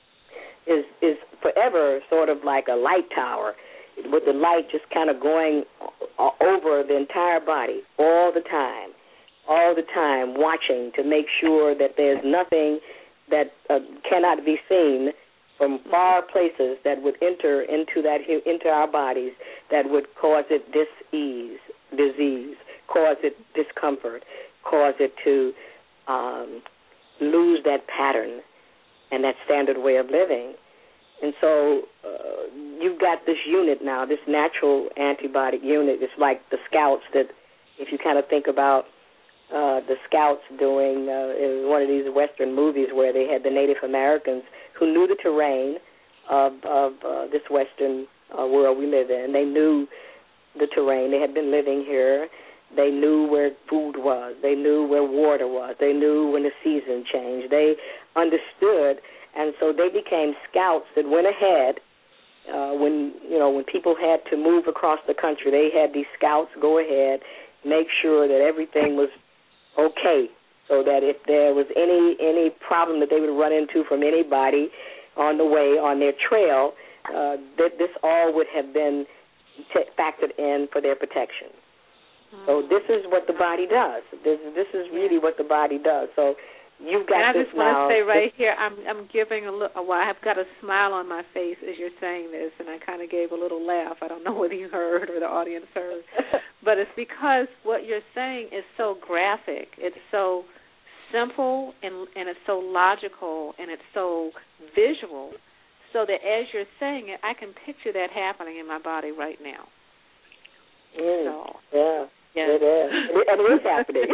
is is forever sort of like a light tower, with the light just kind of going over the entire body all the time, all the time, watching to make sure that there's nothing that uh, cannot be seen from far places that would enter into that into our bodies that would cause it dis-ease, disease, cause it discomfort, cause it to um, lose that pattern and that standard way of living. And so uh, you've got this unit now, this natural antibiotic unit. It's like the scouts that, if you kind of think about uh, the scouts doing uh, in one of these Western movies where they had the Native Americans who knew the terrain of, of uh, this Western uh, world we live in. They knew the terrain. They had been living here. They knew where food was. They knew where water was. They knew when the season changed. They understood, and so they became scouts that went ahead. Uh, when you know when people had to move across the country, they had these scouts go ahead, make sure that everything was okay, so that if there was any any problem that they would run into from anybody on the way on their trail, uh, that this all would have been t- factored in for their protection. So this is what the body does. This, this is really what the body does. So you've got and I this just want now. to say right here, I'm I'm giving a look. Well, I've got a smile on my face as you're saying this, and I kind of gave a little laugh. I don't know whether you heard or the audience heard, but it's because what you're saying is so graphic. It's so simple and and it's so logical and it's so visual, so that as you're saying it, I can picture that happening in my body right now. Mm, so, yeah. Yes. It is. And it is happening.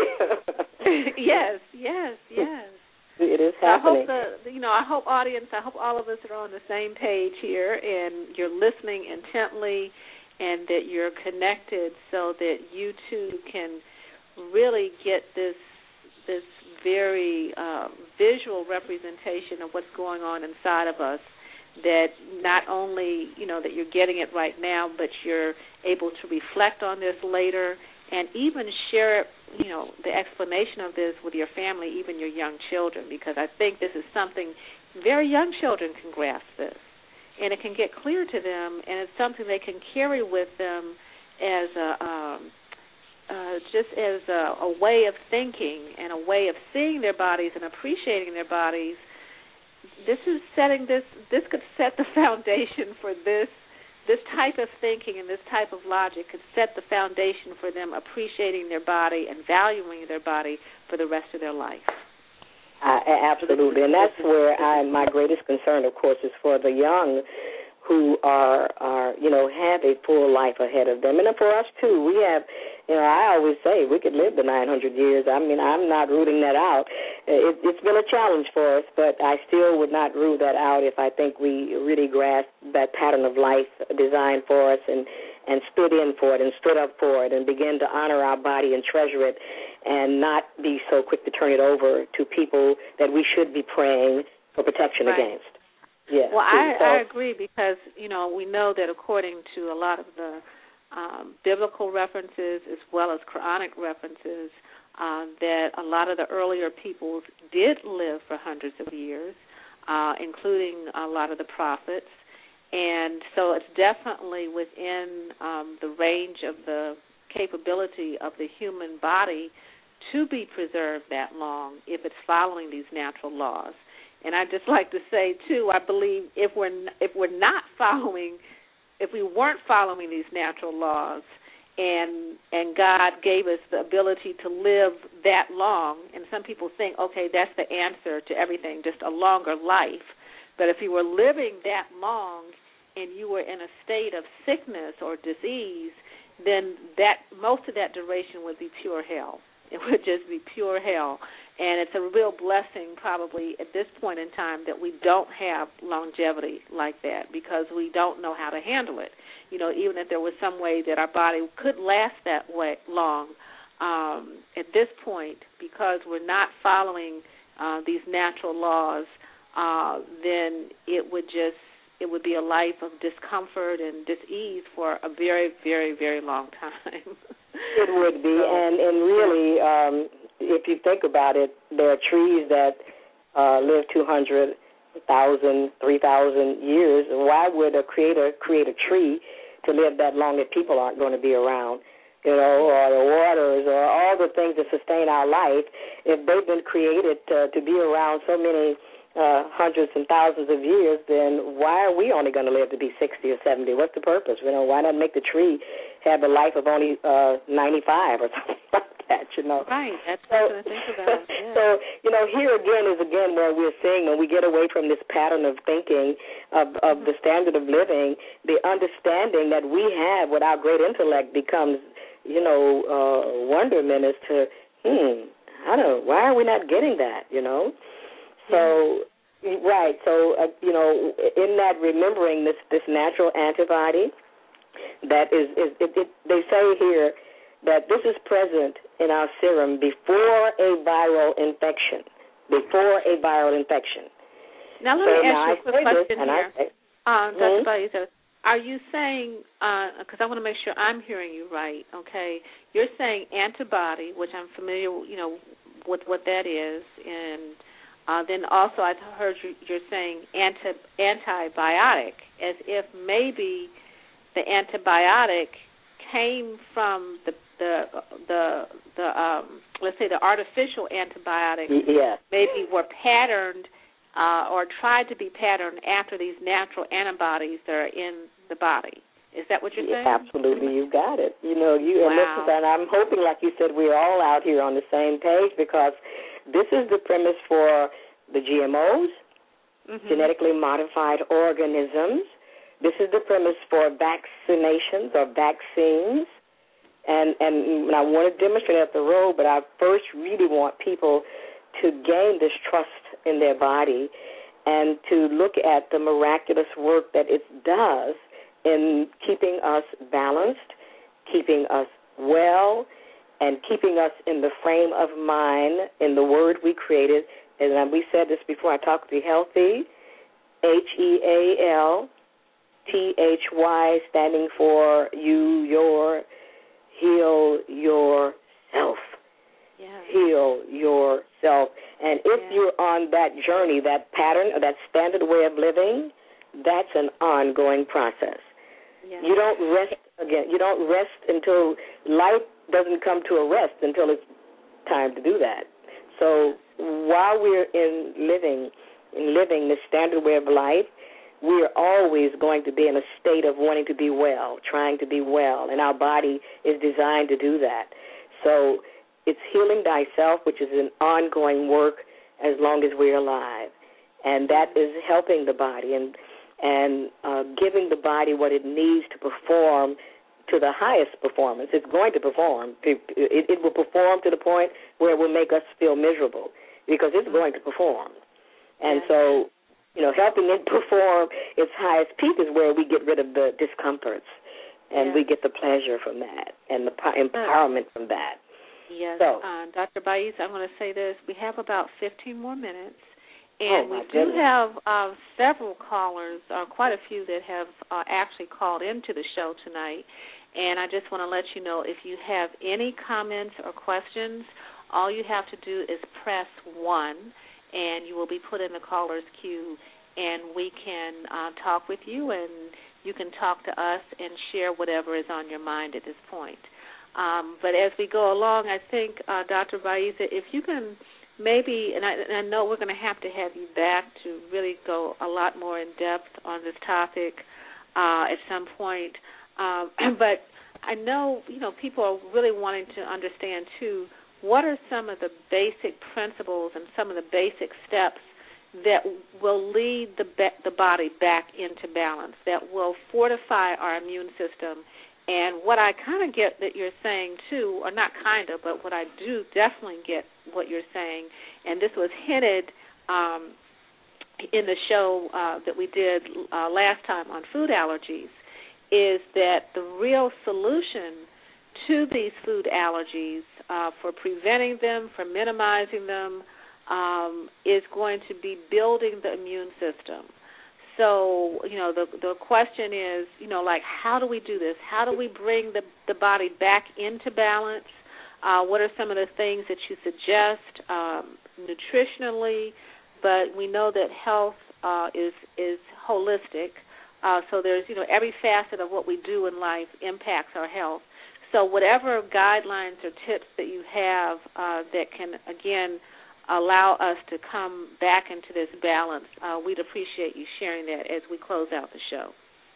yes, yes, yes. It is I happening. hope the, you know, I hope audience, I hope all of us are on the same page here and you're listening intently and that you're connected so that you too can really get this this very uh, visual representation of what's going on inside of us, that not only, you know, that you're getting it right now, but you're able to reflect on this later and even share, you know, the explanation of this with your family, even your young children, because I think this is something very young children can grasp this, and it can get clear to them, and it's something they can carry with them as a um, uh, just as a, a way of thinking and a way of seeing their bodies and appreciating their bodies. This is setting this. This could set the foundation for this. This type of thinking and this type of logic could set the foundation for them appreciating their body and valuing their body for the rest of their life. Uh, absolutely, and that's where I, my greatest concern, of course, is for the young who are, are, you know, have a full life ahead of them. And for us, too, we have, you know, I always say we could live the nine hundred years. I mean, I'm not rooting that out. It, it's been a challenge for us, but I still would not rule that out if I think we really grasped that pattern of life designed for us and, and stood in for it and stood up for it and began to honor our body and treasure it and not be so quick to turn it over to people that we should be praying for protection right. against. Yeah. Well, I, so, I agree because, you know, we know that according to a lot of the um, biblical references as well as Quranic references, um, that a lot of the earlier peoples did live for hundreds of years, uh, including a lot of the prophets. And so it's definitely within um, the range of the capability of the human body to be preserved that long if it's following these natural laws. And I'd just like to say, too, I believe if we're if we're not following, if we weren't following these natural laws, and and God gave us the ability to live that long, and some people think, okay, that's the answer to everything, just a longer life. But if you were living that long and you were in a state of sickness or disease, then that most of that duration would be pure hell. It would just be pure hell. And it's a real blessing probably at this point in time that we don't have longevity like that because we don't know how to handle it. You know, even if there was some way that our body could last that way long, um, at this point, because we're not following uh, these natural laws, uh, then it would just it would be a life of discomfort and dis-ease for a very, very, very long time. It would be, so, and and really, um, if you think about it, there are trees that uh, live two hundred thousand, three thousand years. Why would a creator create a tree to live that long if people aren't going to be around? You know, or the waters, or all the things that sustain our life, if they've been created to, to be around so many uh, hundreds and thousands of years, then why are we only going to live to be sixty or seventy? What's the purpose? You know, why not make the tree have a life of only uh, ninety-five or something like that, you know? Right, that's so, something to think about. Yeah. So, you know, here again is again where we're seeing when we get away from this pattern of thinking of, of mm-hmm. the standard of living, the understanding that we have with our great intellect becomes, you know, uh, wonderment as to, hmm, I don't know, why are we not getting that, you know? So, mm-hmm. right, so, uh, you know, in that remembering this, this natural antibody that is, is it, it, they say here that this is present in our serum before a viral infection, before a viral infection. Now, let so me now ask you a quick question here. Say, uh, Doctor mm-hmm. Baiza, are you saying, because uh, I want to make sure I'm hearing you right, okay, you're saying antibody, which I'm familiar, you know, with what that is, and uh, then also I heard you, you're saying anti, antibiotic, as if maybe the antibiotic came from the the the the um, let's say the artificial antibiotics, yeah. maybe were patterned uh, or tried to be patterned after these natural antibodies that are in the body. Is that what you're yeah, saying? Absolutely, you got it. You know, you wow. and listen, and I'm hoping, like you said, we're all out here on the same page, because this is the premise for the G M Os, mm-hmm. genetically modified organisms. This is the premise for vaccinations or vaccines. And, and I want to demonstrate at the road, but I first really want people to gain this trust in their body and to look at the miraculous work that it does in keeping us balanced, keeping us well, and keeping us in the frame of mind in the word we created. And we said this before, I talked to be healthy, H E A L T H Y, standing for you, your, heal yourself. Yeah. Heal yourself. And if yeah. you're on that journey, that pattern, or that standard way of living, that's an ongoing process. Yeah. You don't rest again. You don't rest until life doesn't come to a rest until it's time to do that. So while we're in living, in living this standard way of life, we're always going to be in a state of wanting to be well, trying to be well, and our body is designed to do that. So it's healing thyself, which is an ongoing work as long as we're alive, and that is helping the body and and uh, giving the body what it needs to perform to the highest performance. It's going to perform. It, it, it will perform to the point where it will make us feel miserable, because it's going to perform. And so, you know, helping it perform its highest peak is where we get rid of the discomforts, and yeah. we get the pleasure from that and the empowerment from that. Yes. So, uh, Doctor Baiza, I'm going to say this. We have about fifteen more minutes, and oh we goodness. do have uh, several callers, uh, quite a few that have uh, actually called into the show tonight. And I just want to let you know, if you have any comments or questions, all you have to do is press one, and you will be put in the caller's queue, and we can uh, talk with you, and you can talk to us and share whatever is on your mind at this point. Um, but as we go along, I think, uh, Doctor Baiza, if you can maybe, and I, and I know we're going to have to have you back to really go a lot more in depth on this topic uh, at some point, um, but I know, you know, people are really wanting to understand, too, what are some of the basic principles and some of the basic steps that will lead the be- the body back into balance, that will fortify our immune system. And what I kind of get that you're saying, too, or not kind of, but what I do definitely get what you're saying, and this was hinted um, in the show uh, that we did uh, last time on food allergies, is that the real solution to these food allergies uh, for preventing them, for minimizing them, um, is going to be building the immune system. So, you know, the the question is, you know, like, how do we do this? How do we bring the, the body back into balance? Uh, what are some of the things that you suggest um, nutritionally? But we know that health uh, is is holistic. Uh, so there's, you know, every facet of what we do in life impacts our health. So whatever guidelines or tips that you have uh, that can, again, allow us to come back into this balance, uh, we'd appreciate you sharing that as we close out the show.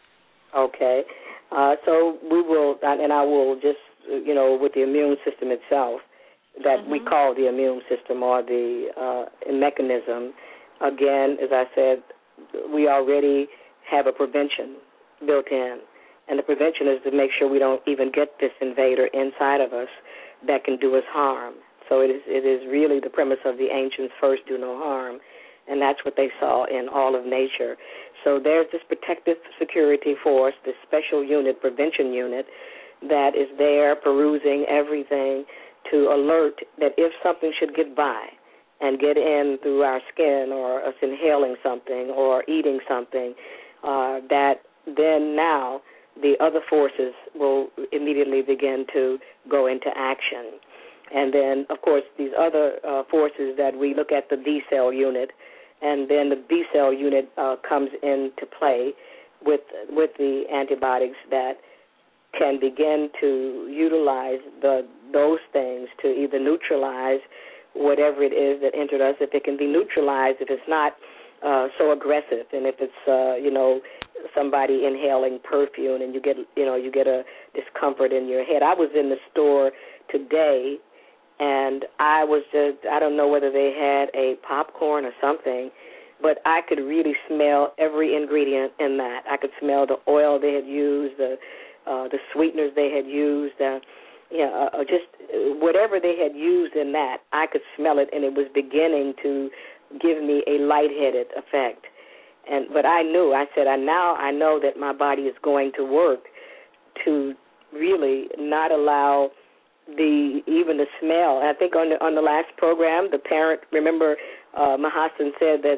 Okay. Uh, so we will, and I will just, you know, with the immune system itself, that mm-hmm. we call the immune system or the uh, mechanism, again, as I said, we already have a prevention built in. And the prevention is to make sure we don't even get this invader inside of us that can do us harm. So it is it is really the premise of the ancients, first do no harm, and that's what they saw in all of nature. So there's this protective security force, this special unit, prevention unit, that is there perusing everything to alert that if something should get by and get in through our skin or us inhaling something or eating something, uh, that then now the other forces will immediately begin to go into action. And then, of course, these other uh, forces that we look at, the B-cell unit, and then the B-cell unit uh, comes into play with with the antibiotics that can begin to utilize the those things to either neutralize whatever it is that entered us, if it can be neutralized, if it's not uh, so aggressive, and if it's, uh, you know, somebody inhaling perfume and you get, you know, you get a discomfort in your head. I was in the store today, and I was just, I don't know whether they had a popcorn or something, but I could really smell every ingredient in that. I could smell the oil they had used, the uh, the sweeteners they had used, uh, you know, uh, just whatever they had used in that. I could smell it, and it was beginning to give me a lightheaded effect. And but I knew, I said, I now I know that my body is going to work to really not allow the even the smell. I think on the on the last program, the parent, remember, uh, Mahasan said that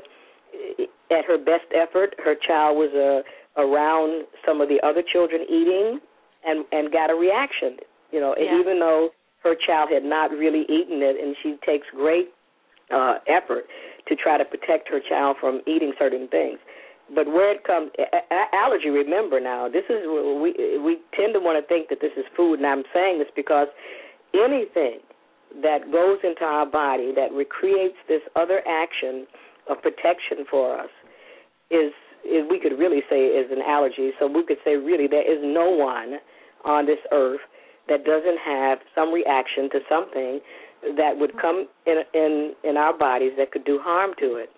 at her best effort, her child was uh, around some of the other children eating and, and got a reaction. You know, yeah. Even though her child had not really eaten it, and she takes great uh, effort to try to protect her child from eating certain things. But where it comes, a- allergy, remember now, this is, we we tend to want to think that this is food, and I'm saying this because anything that goes into our body that recreates this other action of protection for us is, is, we could really say is an allergy. So we could say really there is no one on this earth that doesn't have some reaction to something that would come in, in in our bodies that could do harm to it.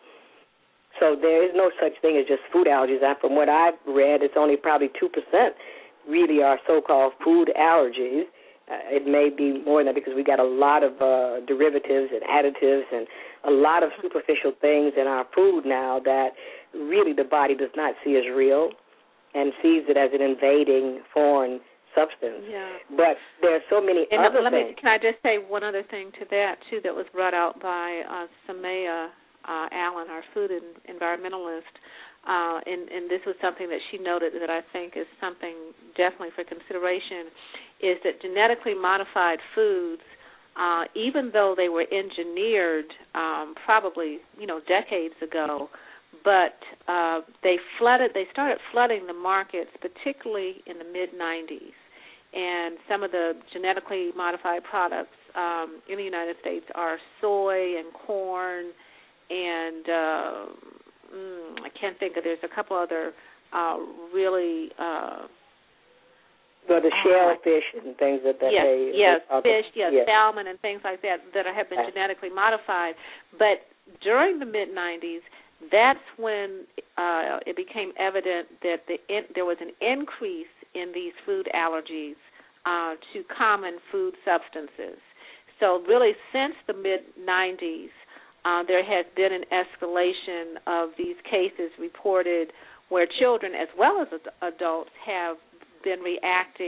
So there is no such thing as just food allergies. And from what I've read, it's only probably two percent really are so-called food allergies. Uh, it may be more than that because we got a lot of uh, derivatives and additives and a lot of superficial things in our food now that really the body does not see as real and sees it as an invading foreign substance. Yeah. But there are so many and other let things. Me, can I just say one other thing to that, too, that was brought out by uh, Samaya uh, Allen, our food and environmentalist, uh, and, and this was something that she noted that I think is something definitely for consideration, is that genetically modified foods, uh, even though they were engineered um, probably, you know, decades ago, but uh, they flooded. They started flooding the markets, particularly in the mid nineties. And some of the genetically modified products um, in the United States are soy and corn, and uh, mm, I can't think of. There's a couple other uh, really. Uh, So the shellfish and things that, that yes, they... Yes, they fish, yes, yes, salmon and things like that that have been genetically modified. But during the mid nineties, that's when uh, it became evident that the in, there was an increase in these food allergies uh, to common food substances. So really since the mid nineties, uh, there has been an escalation of these cases reported where children as well as ad- adults have been reacting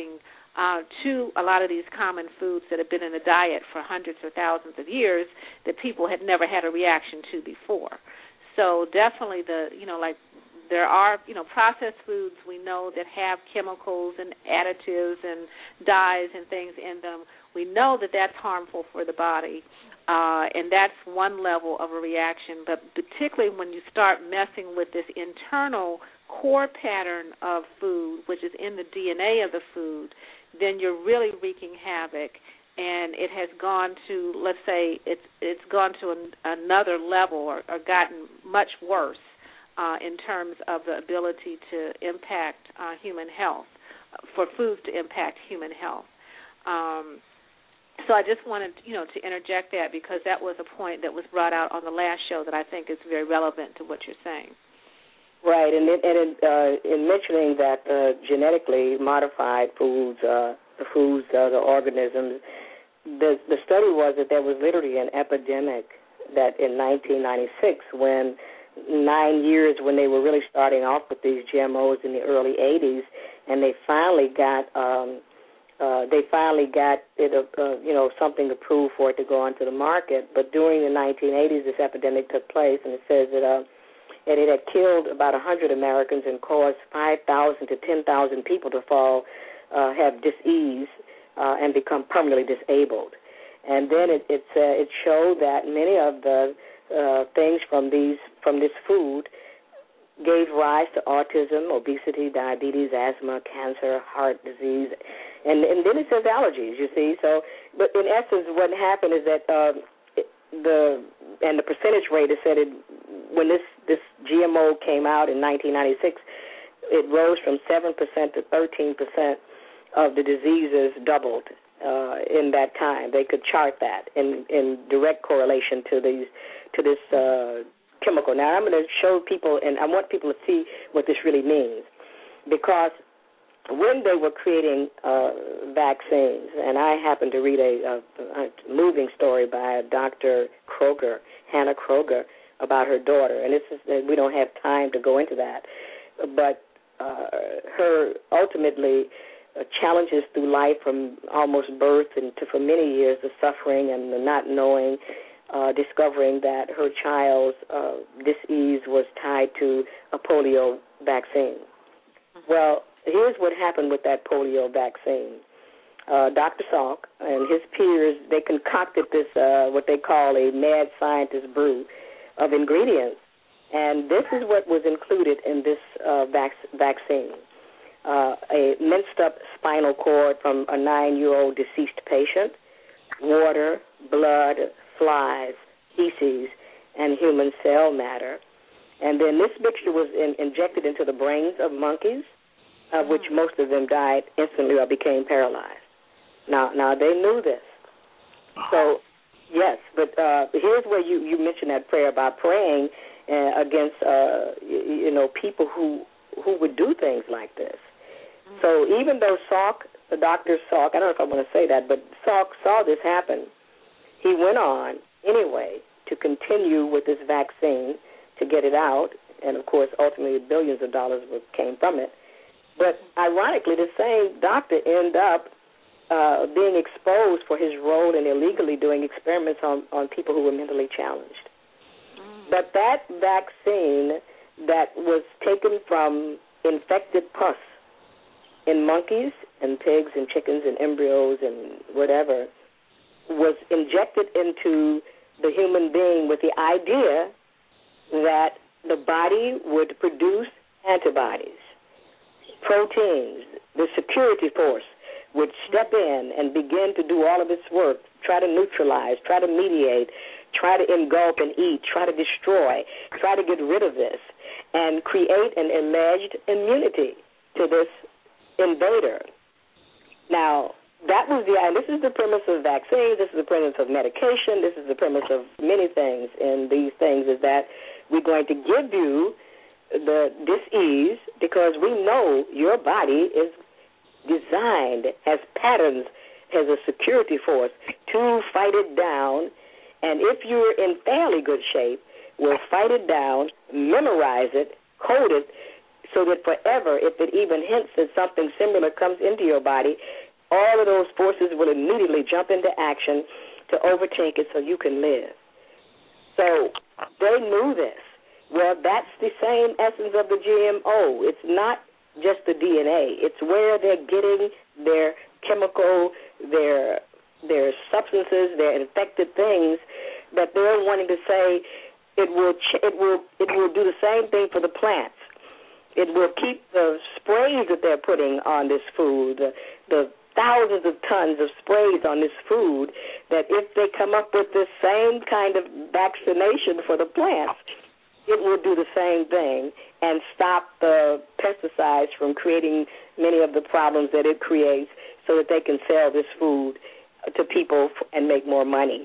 uh, to a lot of these common foods that have been in the diet for hundreds or thousands of years that people had never had a reaction to before. So definitely the, you know, like there are, you know, processed foods we know that have chemicals and additives and dyes and things in them. We know that that's harmful for the body, uh, and that's one level of a reaction. But particularly when you start messing with this internal core pattern of food, which is in the D N A of the food, then you're really wreaking havoc. And it has gone to, let's say, it's it's gone to an, another level or, or gotten much worse uh, in terms of the ability to impact uh, human health, for foods to impact human health. Um, so I just wanted, you know, to interject that because that was a point that was brought out on the last show that I think is very relevant to what you're saying. Right, and, it, and it, uh, in mentioning that uh, genetically modified foods, uh, the foods, uh, the organisms, the the study was that there was literally an epidemic that in nineteen ninety-six, when nine years when they were really starting off with these G M Os in the early eighties, and they finally got um, uh, they finally got it, uh, you know, something approved for it to go onto the market. But during the nineteen eighties, this epidemic took place, and it says that. Uh, And it had killed about one hundred Americans and caused five thousand to ten thousand people to fall, uh, have dis-ease, uh, and become permanently disabled. And then it it, uh, it showed that many of the uh, things from these from this food gave rise to autism, obesity, diabetes, asthma, cancer, heart disease, and and then it says allergies. You see, so but in essence, what happened is that uh, the and the percentage rate is said it. When this, this G M O came out in nineteen ninety-six, it rose from seven percent to thirteen percent of the diseases doubled uh, in that time. They could chart that in, in direct correlation to these to this uh, chemical. Now, I'm going to show people, and I want people to see what this really means, because when they were creating uh, vaccines, and I happened to read a, a, a moving story by Doctor Kroger, Hannah Kroger, about her daughter, and this is, we don't have time to go into that, but uh, her ultimately uh, challenges through life from almost birth and to for many years, the suffering and the not knowing, uh, discovering that her child's uh, dis-ease was tied to a polio vaccine. Well, here's what happened with that polio vaccine. Uh, Doctor Salk and his peers, they concocted this, uh, what they call a mad scientist brew, of ingredients, and this is what was included in this uh, vac- vaccine. Uh, a minced-up spinal cord from a nine-year-old deceased patient, water, blood, flies, feces, and human cell matter. And then this mixture was in- injected into the brains of monkeys, of which most of them died instantly or became paralyzed. Now, now they knew this. So, yes, but uh, here's where you, you mentioned that prayer about praying uh, against, uh, you, you know, people who who would do things like this. Mm-hmm. So even though Salk, the Doctor Salk, I don't know if I want to say that, but Salk saw this happen, he went on anyway to continue with this vaccine to get it out, and, of course, ultimately billions of dollars came from it. But ironically, the same doctor ended up Uh, being exposed for his role in illegally doing experiments on, on people who were mentally challenged. Mm. But that vaccine that was taken from infected pus in monkeys and pigs and chickens and embryos and whatever was injected into the human being with the idea that the body would produce antibodies, proteins, the security force would step in and begin to do all of its work, try to neutralize, try to mediate, try to engulf and eat, try to destroy, try to get rid of this, and create an alleged immunity to this invader. Now, that was the, and this is the premise of vaccines, this is the premise of medication, this is the premise of many things in these things, is that we're going to give you the dis-ease because we know your body is designed, has patterns, has a security force to fight it down, and if you're in fairly good shape, we'll fight it down, memorize it, code it, so that forever, if it even hints that something similar comes into your body, all of those forces will immediately jump into action to overtake it so you can live. So they knew this. Well, that's the same essence of the G M O. It's not just the D N A. It's where they're getting their chemical, their their substances, their infected things that they're wanting to say it will ch- it will it will do the same thing for the plants. It will keep the sprays that they're putting on this food, the, the thousands of tons of sprays on this food, that if they come up with the same kind of vaccination for the plants, it will do the same thing and stop the pesticides from creating many of the problems that it creates so that they can sell this food to people and make more money.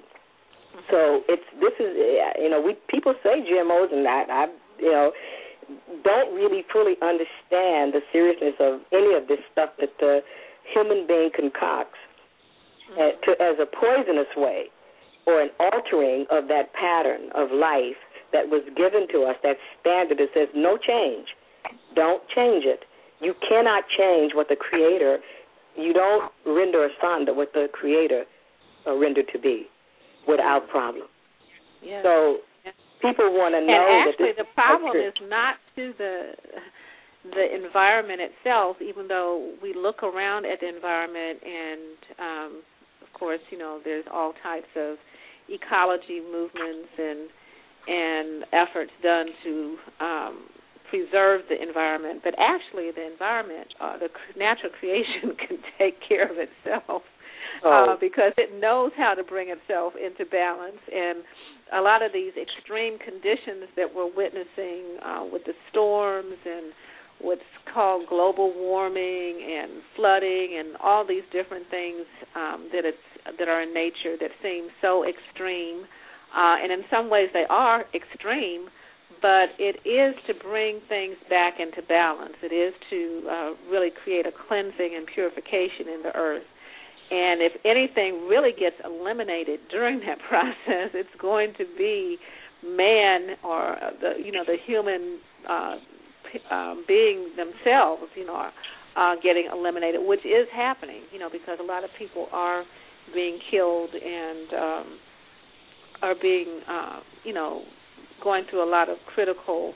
So it's this is, you know, we people say G M Os and that, I, you know, don't really fully understand the seriousness of any of this stuff that the human being concocts uh, to, as a poisonous way or an altering of that pattern of life that was given to us, that standard that says no change. Don't change it. You cannot change what the Creator, you don't render asunder what the Creator uh, rendered to be without problem. Yes. So people want to know and actually that this the problem is not to the the environment itself, even though we look around at the environment and, um, of course, you know, there's all types of ecology movements and and efforts done to um, preserve the environment. But actually the environment, uh, the natural creation can take care of itself oh. uh, because it knows how to bring itself into balance. And a lot of these extreme conditions that we're witnessing uh, with the storms and what's called global warming and flooding and all these different things um, that it's that are in nature that seem so extreme, uh, and in some ways they are extreme, but it is to bring things back into balance. It is to uh, really create a cleansing and purification in the earth. And if anything really gets eliminated during that process, it's going to be man or the you know the human uh, um, being themselves, you know, uh, getting eliminated, which is happening, you know, because a lot of people are being killed and um, are being, uh, you know, going through a lot of critical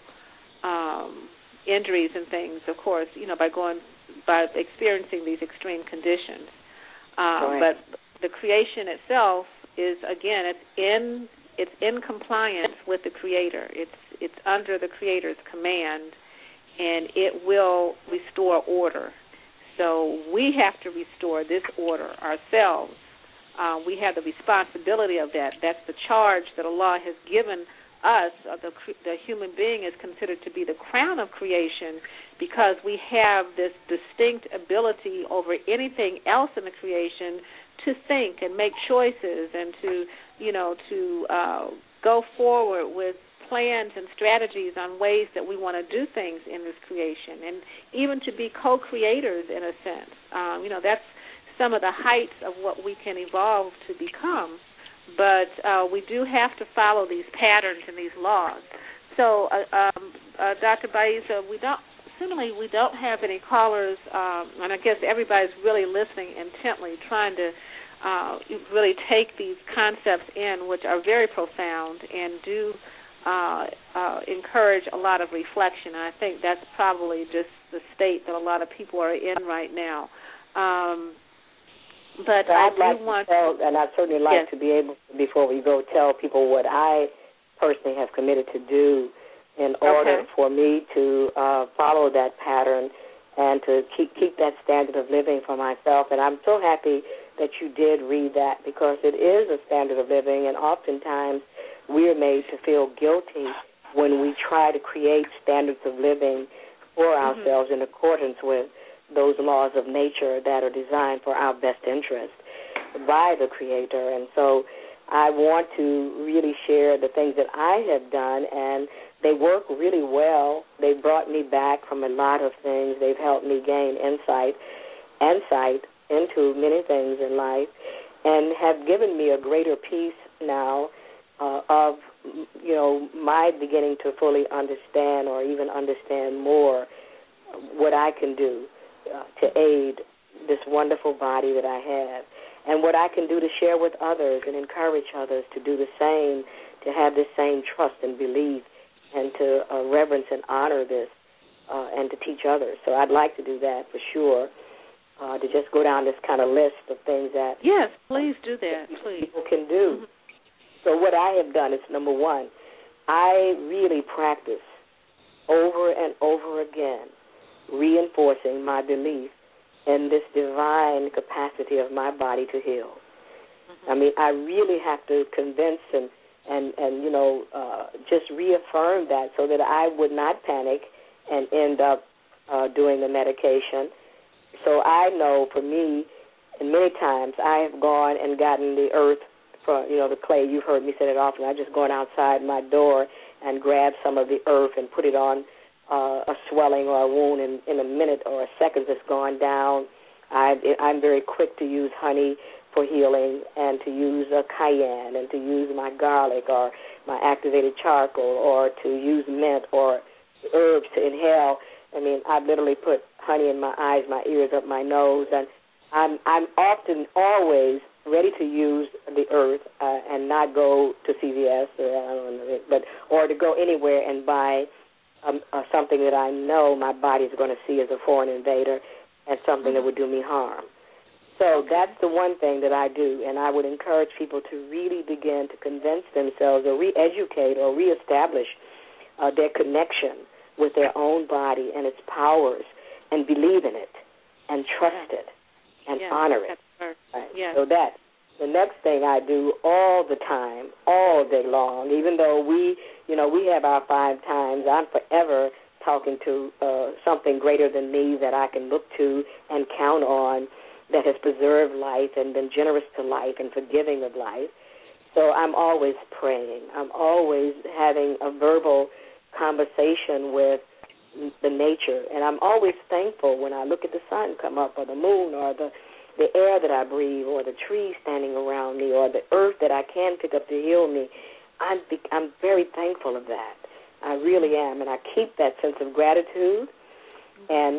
um, injuries and things, of course, you know, by going by experiencing these extreme conditions. Um, right. But the creation itself is, again, it's in it's in compliance with the Creator. It's it's under the Creator's command, and it will restore order. So we have to restore this order ourselves. Uh, we have the responsibility of that. That's the charge that Allah has given us. Uh, the, the human being is considered to be the crown of creation because we have this distinct ability over anything else in the creation to think and make choices and to, you know, to uh, go forward with plans and strategies on ways that we want to do things in this creation, and even to be co-creators in a sense. Um, you know, that's some of the heights of what we can evolve to become. But uh, we do have to follow these patterns and these laws. So, uh, um, uh, Doctor Baiza, we don't. Assumingly, we don't have any callers, um, and I guess everybody's really listening intently, trying to uh, really take these concepts in, which are very profound and do uh, uh, encourage a lot of reflection. And I think that's probably just the state that a lot of people are in right now. Um, but so I I'd do like want to tell, and I'd certainly like yes. to be able, before we go, tell people what I personally have committed to do in order okay. for me to uh, follow that pattern and to keep keep that standard of living for myself. And I'm so happy that you did read that, because it is a standard of living, and oftentimes we are made to feel guilty when we try to create standards of living for mm-hmm. ourselves in accordance with those laws of nature that are designed for our best interest by the Creator. And so I want to really share the things that I have done, and they work really well. They brought me back from a lot of things. They've helped me gain insight, insight into many things in life, and have given me a greater peace now uh, of, you know, my beginning to fully understand, or even understand more, what I can do uh, to aid this wonderful body that I have, and what I can do to share with others and encourage others to do the same, to have this same trust and belief, and to uh, reverence and honor this, uh, and to teach others. So I'd like to do that for sure, uh, to just go down this kind of list of things that yes, please do that, please. people can do. Mm-hmm. So what I have done is, number one, I really practice over and over again reinforcing my belief in this divine capacity of my body to heal. Mm-hmm. I mean, I really have to convince and, and, and you know, uh, just reaffirm that so that I would not panic and end up uh, doing the medication. So I know for me, and many times I have gone and gotten the earth, for, you know, the clay. You've heard me say it often. I've just gone outside my door and grabbed some of the earth and put it on Uh, a swelling or a wound in, in a minute or a second it's gone down. I, I'm very quick to use honey for healing and to use a cayenne and to use my garlic or my activated charcoal or to use mint or herbs to inhale. I mean, I've literally put honey in my eyes, my ears, up my nose, and I'm, I'm often always ready to use the earth uh, and not go to C V S or, I don't know, but, or to go anywhere and buy Um, uh, something that I know my body is going to see as a foreign invader and something that would do me harm. So okay. That's the one thing that I do, and I would encourage people to really begin to convince themselves or re-educate or reestablish uh, their connection with their own body and its powers and believe in it and trust it and yes. honor it. Right. Yes. So that the next thing I do all the time, all day long, even though we, you know, we have our five times, I'm forever talking to uh, something greater than me that I can look to and count on that has preserved life and been generous to life and forgiving of life. So I'm always praying. I'm always having a verbal conversation with the nature, and I'm always thankful when I look at the sun come up or the moon or the the air that I breathe or the trees standing around me or the earth that I can pick up to heal me. I'm, I'm very thankful of that. I really am, and I keep that sense of gratitude. And,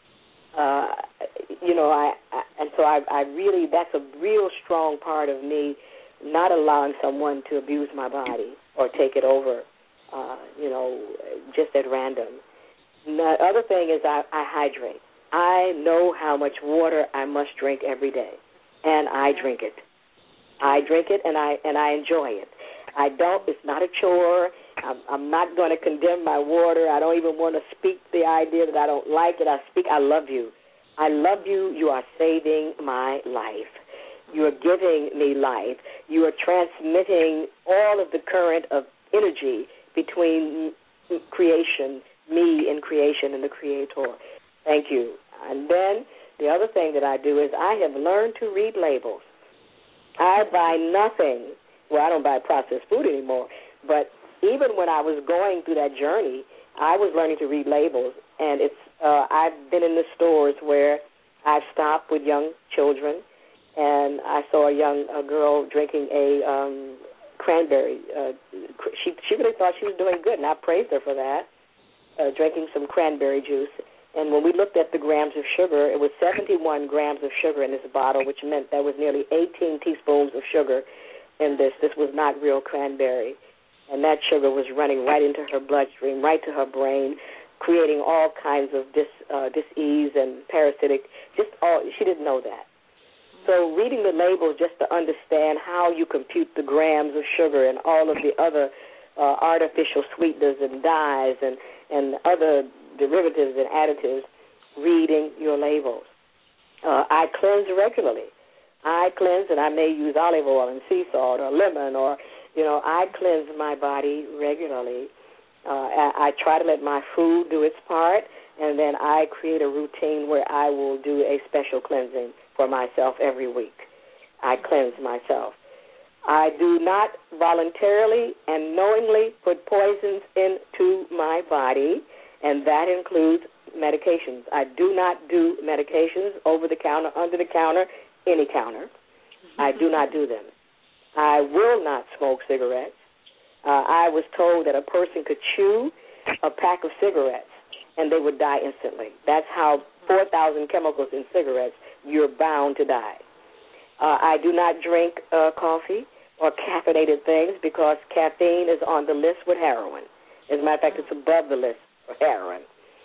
uh, you know, I, I and so I, I really, that's a real strong part of me, not allowing someone to abuse my body or take it over, uh, you know, just at random. The other thing is I, I hydrate. I know how much water I must drink every day, and I drink it. I drink it, and I and I enjoy it. I don't. It's not a chore. I'm, I'm not going to condemn my water. I don't even want to speak the idea that I don't like it. I speak. I love you. I love you. You are saving my life. You are giving me life. You are transmitting all of the current of energy between creation, me and creation and the Creator. Thank you. And then the other thing that I do is I have learned to read labels. I buy nothing. Well, I don't buy processed food anymore. But even when I was going through that journey, I was learning to read labels. And it's uh, I've been in the stores where I've stopped with young children, and I saw a young a girl drinking a um, cranberry. Uh, she she really thought she was doing good, and I praised her for that, uh, drinking some cranberry juice. And when we looked at the grams of sugar, it was seventy-one grams of sugar in this bottle, which meant there was nearly eighteen teaspoons of sugar in this. This was not real cranberry. And that sugar was running right into her bloodstream, right to her brain, creating all kinds of dis, uh, dis-ease and parasitic, just all, she didn't know that. So reading the labels just to understand how you compute the grams of sugar and all of the other uh, artificial sweeteners and dyes and, and other derivatives and additives, reading your labels. Uh, I cleanse regularly. I cleanse, and I may use olive oil and sea salt or lemon or, you know, I cleanse my body regularly. Uh, I, I try to let my food do its part, and then I create a routine where I will do a special cleansing for myself every week. I cleanse myself. I do not voluntarily and knowingly put poisons into my body, and that includes medications. I do not do medications over the counter, under the counter, any counter. I do not do them. I will not smoke cigarettes. Uh, I was told that a person could chew a pack of cigarettes and they would die instantly. That's how four thousand chemicals in cigarettes, you're bound to die. Uh, I do not drink uh, coffee or caffeinated things because caffeine is on the list with heroin. As a matter of fact, it's above the list for heroin.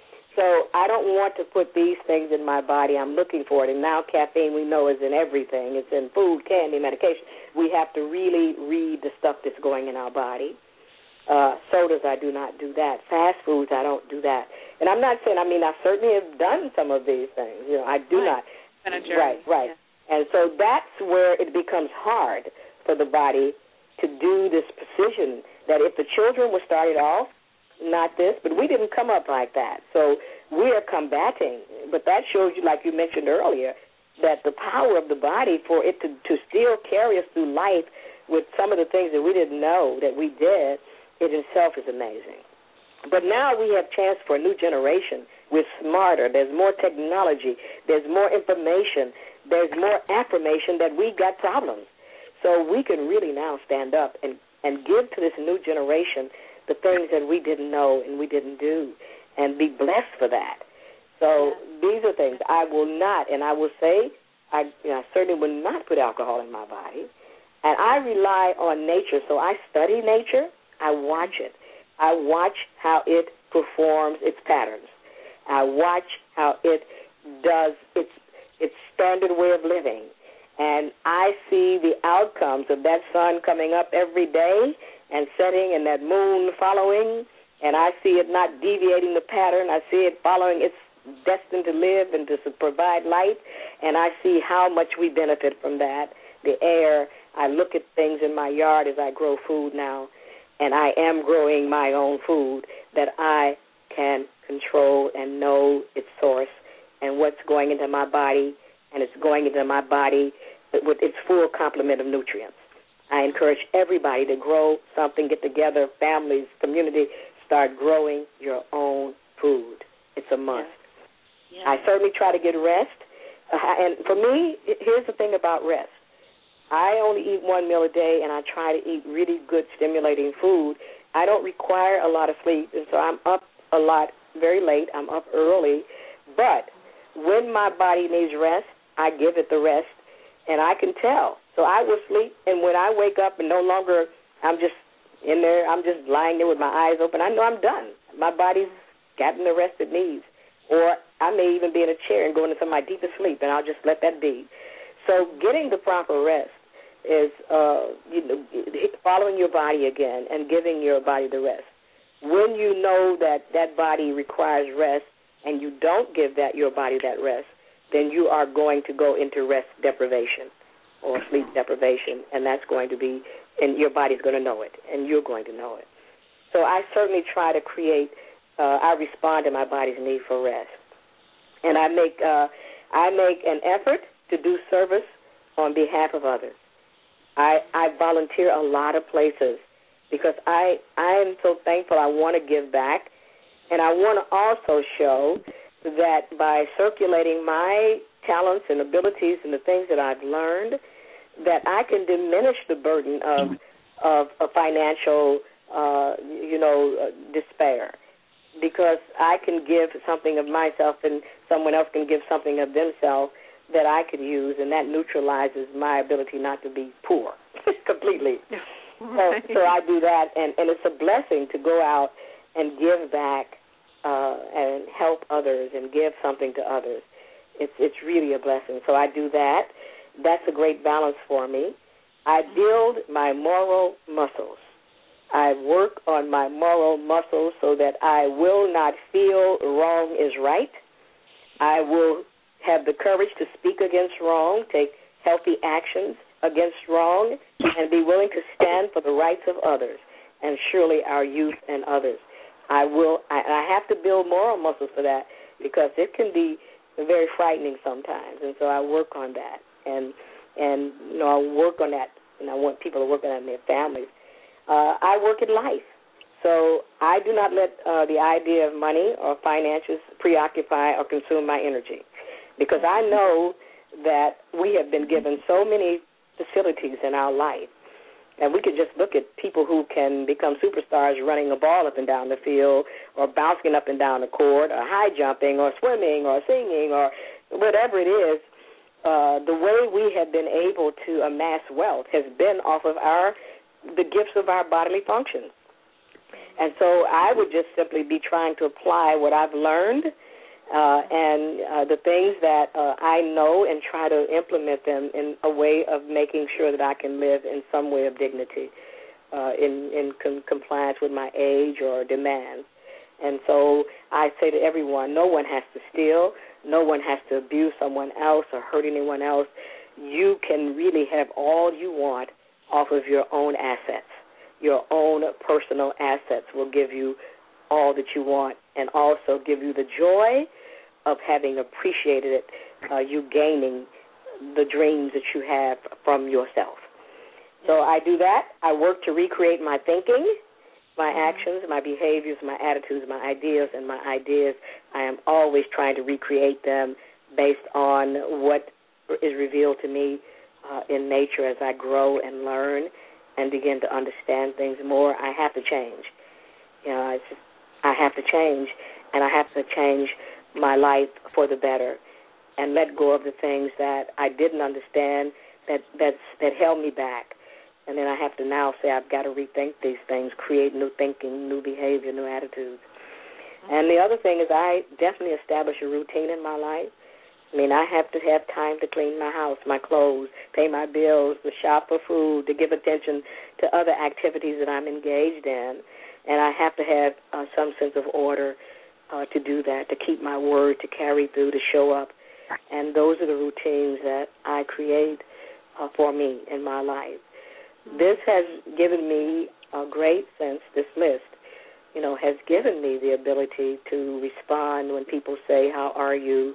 So I don't want to put these things in my body. I'm looking for it. And now caffeine, we know, is in everything. It's in food, candy, medication. We have to really read the stuff that's going in our body. Uh, sodas, I do not do that. Fast foods, I don't do that. And I'm not saying, I mean, I certainly have done some of these things. You know, I do right. not. Right, right. Yeah. And so that's where it becomes hard for the body to do this precision that if the children were started off, not this, but we didn't come up like that. So we are combating. But that shows you, like you mentioned earlier, that the power of the body for it to, to still carry us through life with some of the things that we didn't know that we did, it itself is amazing. But now we have chance for a new generation. We're smarter. There's more technology. There's more information. There's more affirmation that we got problems. So we can really now stand up and, and give to this new generation the things that we didn't know and we didn't do and be blessed for that. So these are things I will not, and I will say I, you know, I certainly will not put alcohol in my body. And I rely on nature. So I study nature. I watch it. I watch how it performs its patterns. I watch how it does its its standard way of living. And I see the outcomes of that sun coming up every day and setting and that moon following, and I see it not deviating the pattern. I see it following its destined to live and to provide light, and I see how much we benefit from that. The air, I look at things in my yard as I grow food now, and I am growing my own food that I can control and know its source and what's going into my body, and it's going into my body with its full complement of nutrients. I encourage everybody to grow something, get together, families, community, start growing your own food. It's a must. Yeah. Yeah. I certainly try to get rest. Uh, and for me, here's the thing about rest. I only eat one meal a day, and I try to eat really good, stimulating food. I don't require a lot of sleep, and so I'm up a lot very late. I'm up early. But when my body needs rest, I give it the rest, and I can tell. So I will sleep, and when I wake up and no longer I'm just in there, I'm just lying there with my eyes open, I know I'm done. My body's gotten the rest it needs. Or I may even be in a chair and go into my deepest sleep, and I'll just let that be. So getting the proper rest is uh, you know, following your body again and giving your body the rest. When you know that that body requires rest and you don't give that your body that rest, then you are going to go into rest deprivation or sleep deprivation, and that's going to be, and your body's going to know it, and you're going to know it. So I certainly try to create, uh, I respond to my body's need for rest. And I make, uh, I make an effort to do service on behalf of others. I, I volunteer a lot of places because I, I am so thankful. I want to give back, and I want to also show that by circulating my talents and abilities and the things that I've learned, that I can diminish the burden of of a financial, uh, you know, uh, despair, because I can give something of myself and someone else can give something of themselves that I could use, and that neutralizes my ability not to be poor completely. Right. So, so I do that, and, and it's a blessing to go out and give back uh, and help others and give something to others. It's it's really a blessing. So I do that. That's a great balance for me. I build my moral muscles. I work on my moral muscles so that I will not feel wrong is right. I will have the courage to speak against wrong, take healthy actions against wrong, and be willing to stand for the rights of others, and surely our youth and others. I will. I, I have to build moral muscles for that because it can be very frightening sometimes, and so I work on that, and and you know I work on that, and I want people to work on that in their families. Uh, I work in life, so I do not let uh, the idea of money or finances preoccupy or consume my energy, because I know that we have been given so many facilities in our life, And we could just look at people who can become superstars running a ball up and down the field or bouncing up and down the court or high jumping or swimming or singing or whatever it is. Uh, the way we have been able to amass wealth has been off of our the gifts of our bodily functions. And so I would just simply be trying to apply what I've learned uh, and uh, the things that uh, I know and try to implement them in a way of making sure that I can live in some way of dignity uh, in, in com- compliance with my age or demands. And so I say to everyone, no one has to steal. No one has to abuse someone else or hurt anyone else. You can really have all you want off of your own assets. Your own personal assets will give you all that you want and also give you the joy of having appreciated it, uh, you gaining the dreams that you have from yourself. So I do that. I work to recreate my thinking, my actions, my behaviors, my attitudes, my ideas, and my ideas. I am always trying to recreate them based on what is revealed to me uh, in nature as I grow and learn and begin to understand things more. I have to change. You know, it's just, I have to change, and I have to change my life for the better and let go of the things that I didn't understand that that's, that held me back. And then I have to now say I've got to rethink these things, create new thinking, new behavior, new attitudes. And the other thing is I definitely establish a routine in my life. I mean, I have to have time to clean my house, my clothes, pay my bills, to shop for food, to give attention to other activities that I'm engaged in. And I have to have uh, some sense of order uh, to do that, to keep my word, to carry through, to show up. And those are the routines that I create uh, for me in my life. This has given me a great sense, this list, you know, has given me the ability to respond when people say, how are you?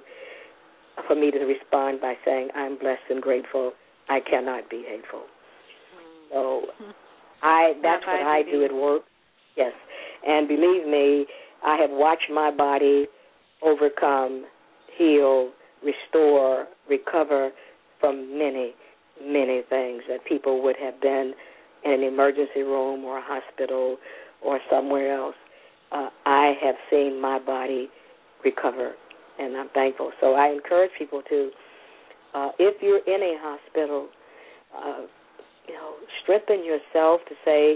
For me to respond by saying, I'm blessed and grateful. I cannot be hateful. So I that's what I do at work. Yes. And believe me, I have watched my body overcome, heal, restore, recover from many, many things that people would have been in an emergency room or a hospital or somewhere else. Uh, I have seen my body recover, and I'm thankful. So I encourage people to, uh, if you're in a hospital, uh, you know, strengthen yourself to say,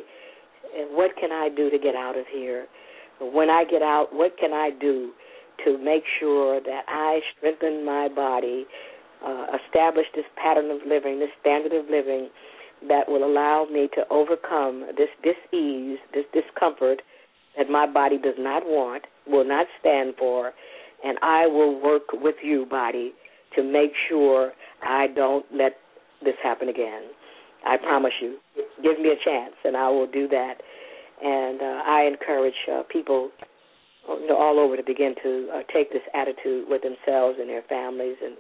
what can I do to get out of here? When I get out, what can I do to make sure that I strengthen my body, uh, establish this pattern of living, this standard of living that will allow me to overcome this dis-ease, this discomfort that my body does not want, will not stand for, and I will work with you, body, to make sure I don't let this happen again. I promise you. Give me a chance, and I will do that. And uh, I encourage uh, people you know, all over to begin to uh, take this attitude with themselves and their families, and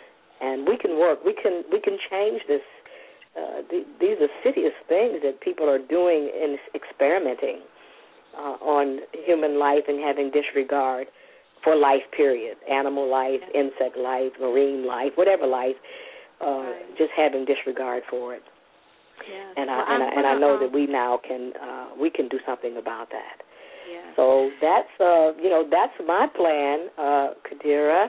and we can work. We can we can change this. Uh, the, these are insidious things that people are doing in experimenting uh, on human life and having disregard for life, period. Animal life, insect life, marine life, whatever life, uh, right. just having disregard for it. Yes. And I well, and I, and I know that we now can uh, we can do something about that. Yes. So that's uh, you know that's my plan, uh, Kadira,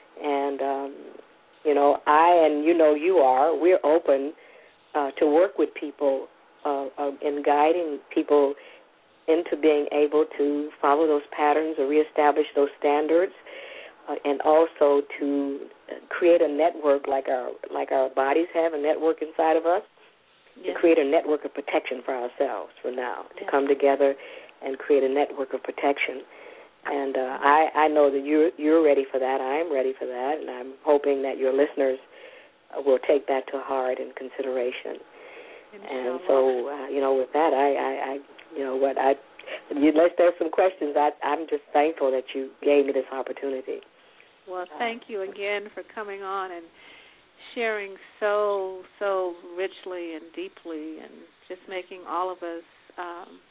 and um, you know I and you know you are we're open uh, to work with people uh, uh, in guiding people into being able to follow those patterns or reestablish those standards, uh, and also to create a network like our like our bodies have a network inside of us. Yes. To create a network of protection for ourselves for now, to yes. come together and create a network of protection. And uh, I, I know that you're, you're ready for that. I'm ready for that, and I'm hoping that your listeners uh, will take that to heart and consideration. Inshallah. And so, uh, you know, with that, I, I, I you know, what I, unless there's some questions, I, I'm just thankful that you gave me this opportunity. Well, thank you again for coming on and sharing so, so richly and deeply, and just making all of us um,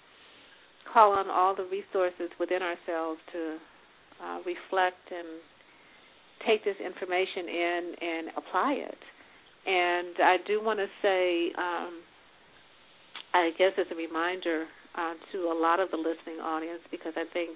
call on all the resources within ourselves to uh, reflect and take this information in and apply it. And I do want to say um, I guess as a reminder uh, to a lot of the listening audience, because I think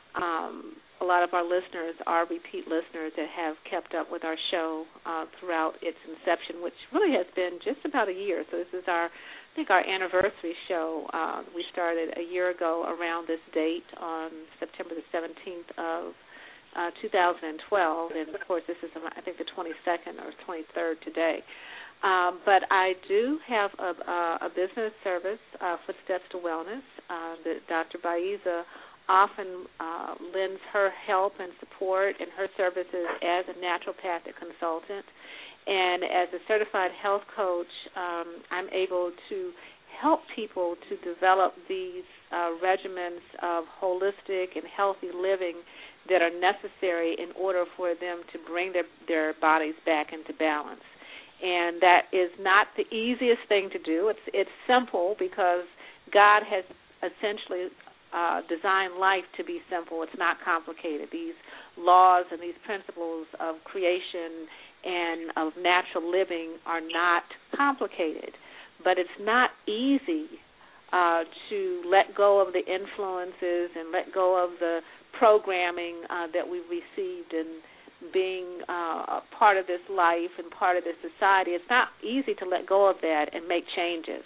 um, a lot of our listeners are repeat listeners that have kept up with our show uh, throughout its inception, which really has been just about a year. So this is our, I think, our anniversary show. Uh, we started a year ago around this date on September the seventeenth of uh, two thousand twelve, and of course this is, I think, the twenty-second or twenty-third today. Um, but I do have a, a business service, uh, Footsteps to Wellness, uh, that Doctor Baiza often uh, lends her help and support and her services as a naturopathic consultant. And as a certified health coach, um, I'm able to help people to develop these uh, regimens of holistic and healthy living that are necessary in order for them to bring their, their bodies back into balance. And that is not the easiest thing to do. It's, it's simple because God has essentially Uh, design life to be simple. It's not complicated. These laws and these principles of creation and of natural living are not complicated, but it's not easy uh, to let go of the influences and let go of the programming uh, that we've received and being uh, a part of this life and part of this society. It's not easy to let go of that and make changes.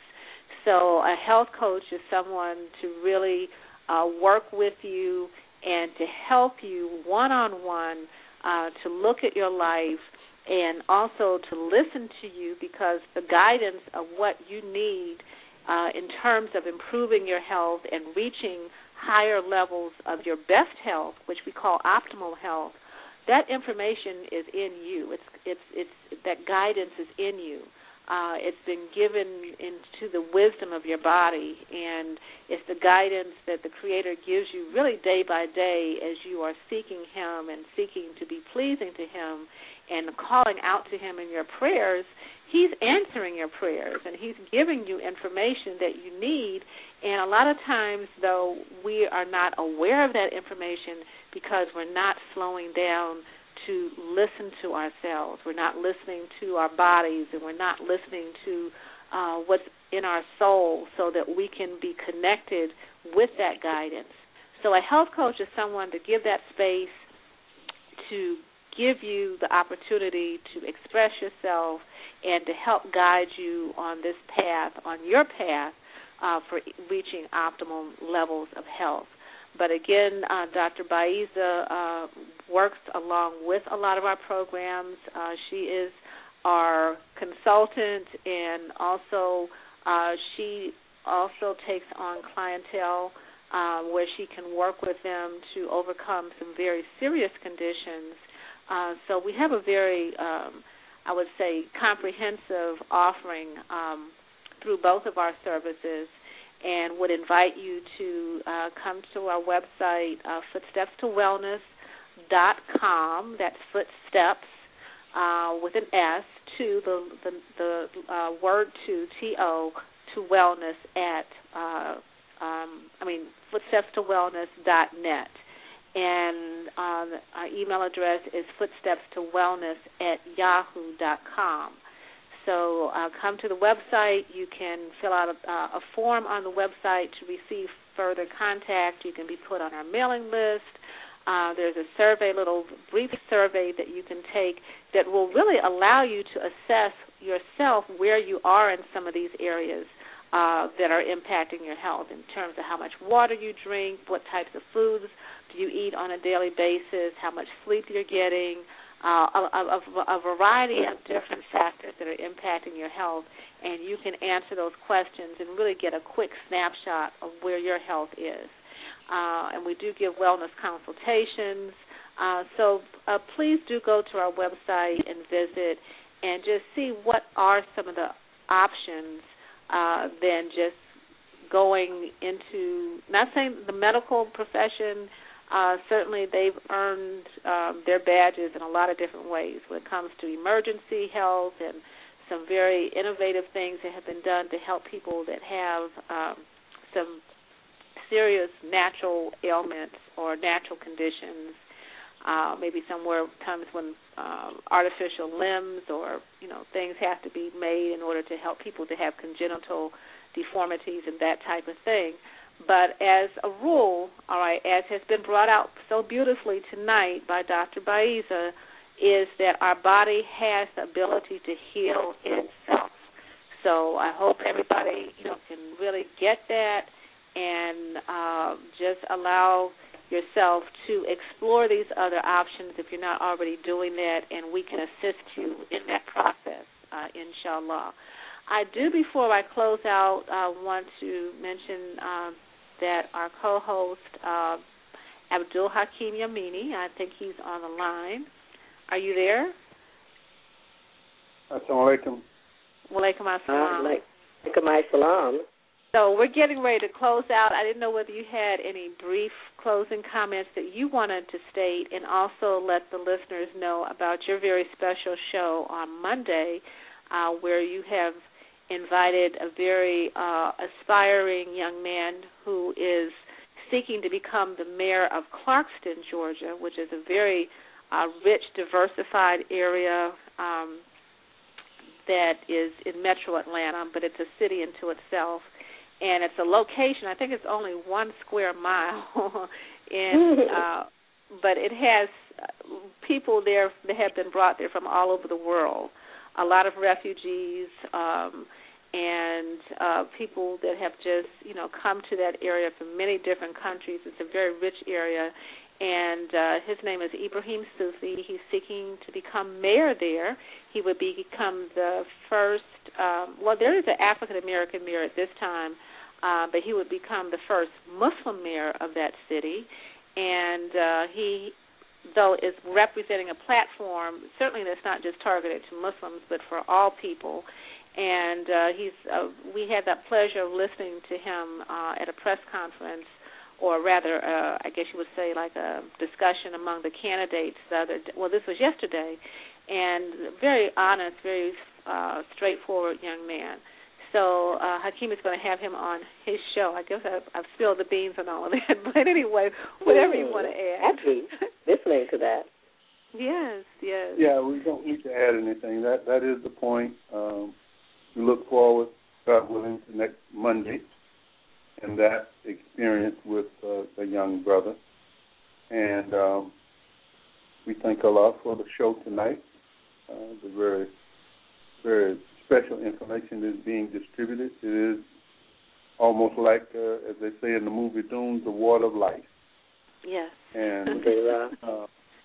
So a health coach is someone to really Uh, work with you and to help you one-on-one uh, to look at your life and also to listen to you, because the guidance of what you need uh, in terms of improving your health and reaching higher levels of your best health, which we call optimal health, that information is in you. It's it's it's that guidance is in you. Uh, it's been given into the wisdom of your body, and it's the guidance that the Creator gives you really day by day as you are seeking Him and seeking to be pleasing to Him and calling out to Him in your prayers. He's answering your prayers, and He's giving you information that you need. And a lot of times, though, we are not aware of that information because we're not slowing down to listen to ourselves. We're not listening to our bodies, and we're not listening to uh, what's in our soul so that we can be connected with that guidance. So a health coach is someone to give that space, to give you the opportunity to express yourself and to help guide you on this path, on your path, uh, for reaching optimal levels of health. But again, uh, Doctor Baiza uh, works along with a lot of our programs. Uh, she is our consultant, and also uh, she also takes on clientele uh, where she can work with them to overcome some very serious conditions. Uh, so we have a very, um, I would say, comprehensive offering um, through both of our services, and would invite you to uh, come to our website, uh, footsteps to wellness dot com. That's footsteps uh, with an S, to the the, the uh, word to, T O, to wellness at, uh, um, I mean, footsteps to wellness dot net. And uh, our email address is footsteps to wellness at yahoo dot com. So uh, come to the website. You can fill out a, uh, a form on the website to receive further contact. You can be put on our mailing list. Uh, there's a survey, little brief survey that you can take that will really allow you to assess yourself where you are in some of these areas uh, that are impacting your health in terms of how much water you drink, what types of foods do you eat on a daily basis, how much sleep you're getting, Uh, a, a, a variety of different factors that are impacting your health, and you can answer those questions and really get a quick snapshot of where your health is. Uh, and we do give wellness consultations. Uh, so uh, please do go to our website and visit and just see what are some of the options uh, than just going into, not saying the medical profession. Uh, certainly they've earned um, their badges in a lot of different ways when it comes to emergency health and some very innovative things that have been done to help people that have um, some serious natural ailments or natural conditions. uh, maybe somewhere times when um, artificial limbs or, you know, things have to be made in order to help people to have congenital deformities and that type of thing. But as a rule, all right, as has been brought out so beautifully tonight by Doctor Baiza, is that our body has the ability to heal itself. So I hope everybody, you know, can really get that and uh, just allow yourself to explore these other options if you're not already doing that, and we can assist you in that process, uh, inshallah. I do, before I close out, uh, want to mention uh, that our co-host, uh, Abdul Hakim Yamini, I think he's on the line. Are you there? Assalamu alaikum. Walaikum assalam. Walaikum assalam. So we're getting ready to close out. I didn't know whether you had any brief closing comments that you wanted to state, and also let the listeners know about your very special show on Monday, uh, where you have invited a very uh, aspiring young man who is seeking to become the mayor of Clarkston, Georgia, which is a very uh, rich, diversified area um, that is in metro Atlanta, but it's a city unto itself. And it's a location, I think it's only one square mile, and uh, but it has people there that have been brought there from all over the world, a lot of refugees um, and uh, people that have just, you know, come to that area from many different countries. It's a very rich area, and uh, his name is Ibrahim Sufi. He's seeking to become mayor there. He would become the first, um, well, there is an African-American mayor at this time, uh, but he would become the first Muslim mayor of that city. And uh, he, though, is representing a platform, certainly that's not just targeted to Muslims, but for all people. And uh, he's, uh, we had that pleasure of listening to him uh, at a press conference, or rather, uh, I guess you would say like a discussion among the candidates the other day. Well, this was yesterday, and very honest, very uh, straightforward young man. So uh, Hakeem is going to have him on his show. I guess I've, I've spilled the beans on all of that, but anyway, whatever you want to add. Happy listening to that. Yes, yes. Yeah, we don't need to add anything. That That is the point. Um, we look forward, God willing, to next Monday and that experience with uh, the young brother. And um, we thank Allah for the show tonight. Uh, the very, very special information is being distributed. It is almost like, uh, as they say in the movie Dune, the water of life. Yes. And uh,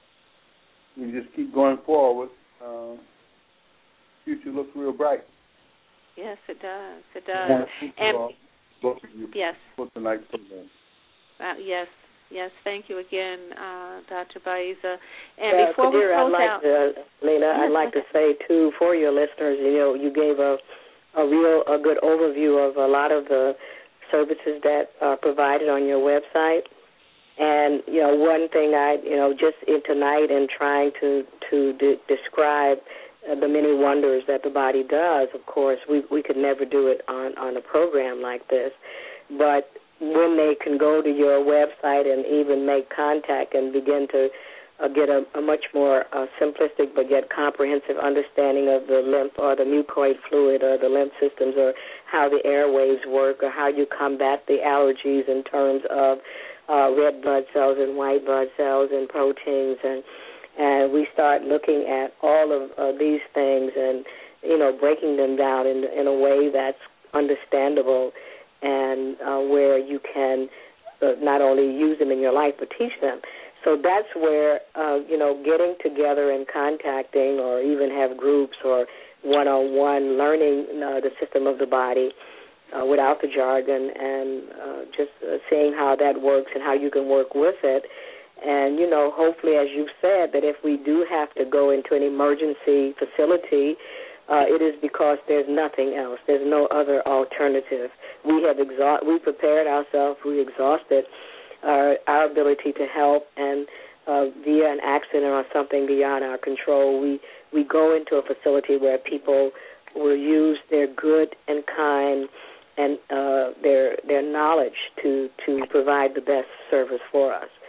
we just keep going forward. Uh, future looks real bright. Yes, it does. It does. And all, both of you yes. For tonight's program. Uh, yes. Yes, thank you again, uh, Doctor Baiza. And yeah, before Kadir, we close I'd like out, to, Lena, yes, I'd like to say too for your listeners, you know, you gave a a real a good overview of a lot of the services that are provided on your website. And you know, one thing I, you know, just in tonight and trying to to de- describe uh, the many wonders that the body does. Of course, we we could never do it on on a program like this, but when they can go to your website and even make contact and begin to uh, get a, a much more uh, simplistic but yet comprehensive understanding of the lymph or the mucoid fluid or the lymph systems or how the airways work or how you combat the allergies in terms of uh, red blood cells and white blood cells and proteins, and and we start looking at all of uh, these things and, you know, breaking them down in, in a way that's understandable and uh, where you can uh, not only use them in your life but teach them. So that's where, uh, you know, getting together and contacting or even have groups or one-on-one learning uh, the system of the body uh, without the jargon and uh, just uh, seeing how that works and how you can work with it. And, you know, hopefully, as you've said, that if we do have to go into an emergency facility, Uh, it is because there's nothing else. There's no other alternative. We have exa- we prepared ourselves. We exhausted our, our ability to help, and uh, via an accident or something beyond our control, we, we go into a facility where people will use their good and kind and uh, their their knowledge to, to provide the best service for us.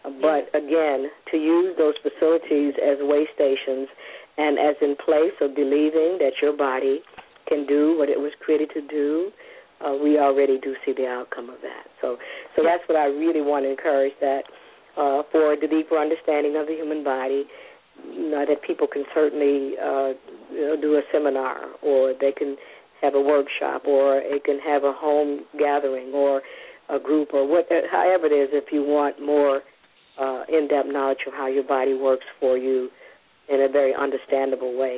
But again, to use those facilities as way stations and as in place of believing that your body can do what it was created to do, uh, we already do see the outcome of that. So, so that's what I really want to encourage, that uh, for the deeper understanding of the human body, you know, that people can certainly uh, you know, do a seminar, or they can have a workshop, or it can have a home gathering, or a group, or what, however it is, if you want more uh, in-depth knowledge of how your body works for you in a very understandable way.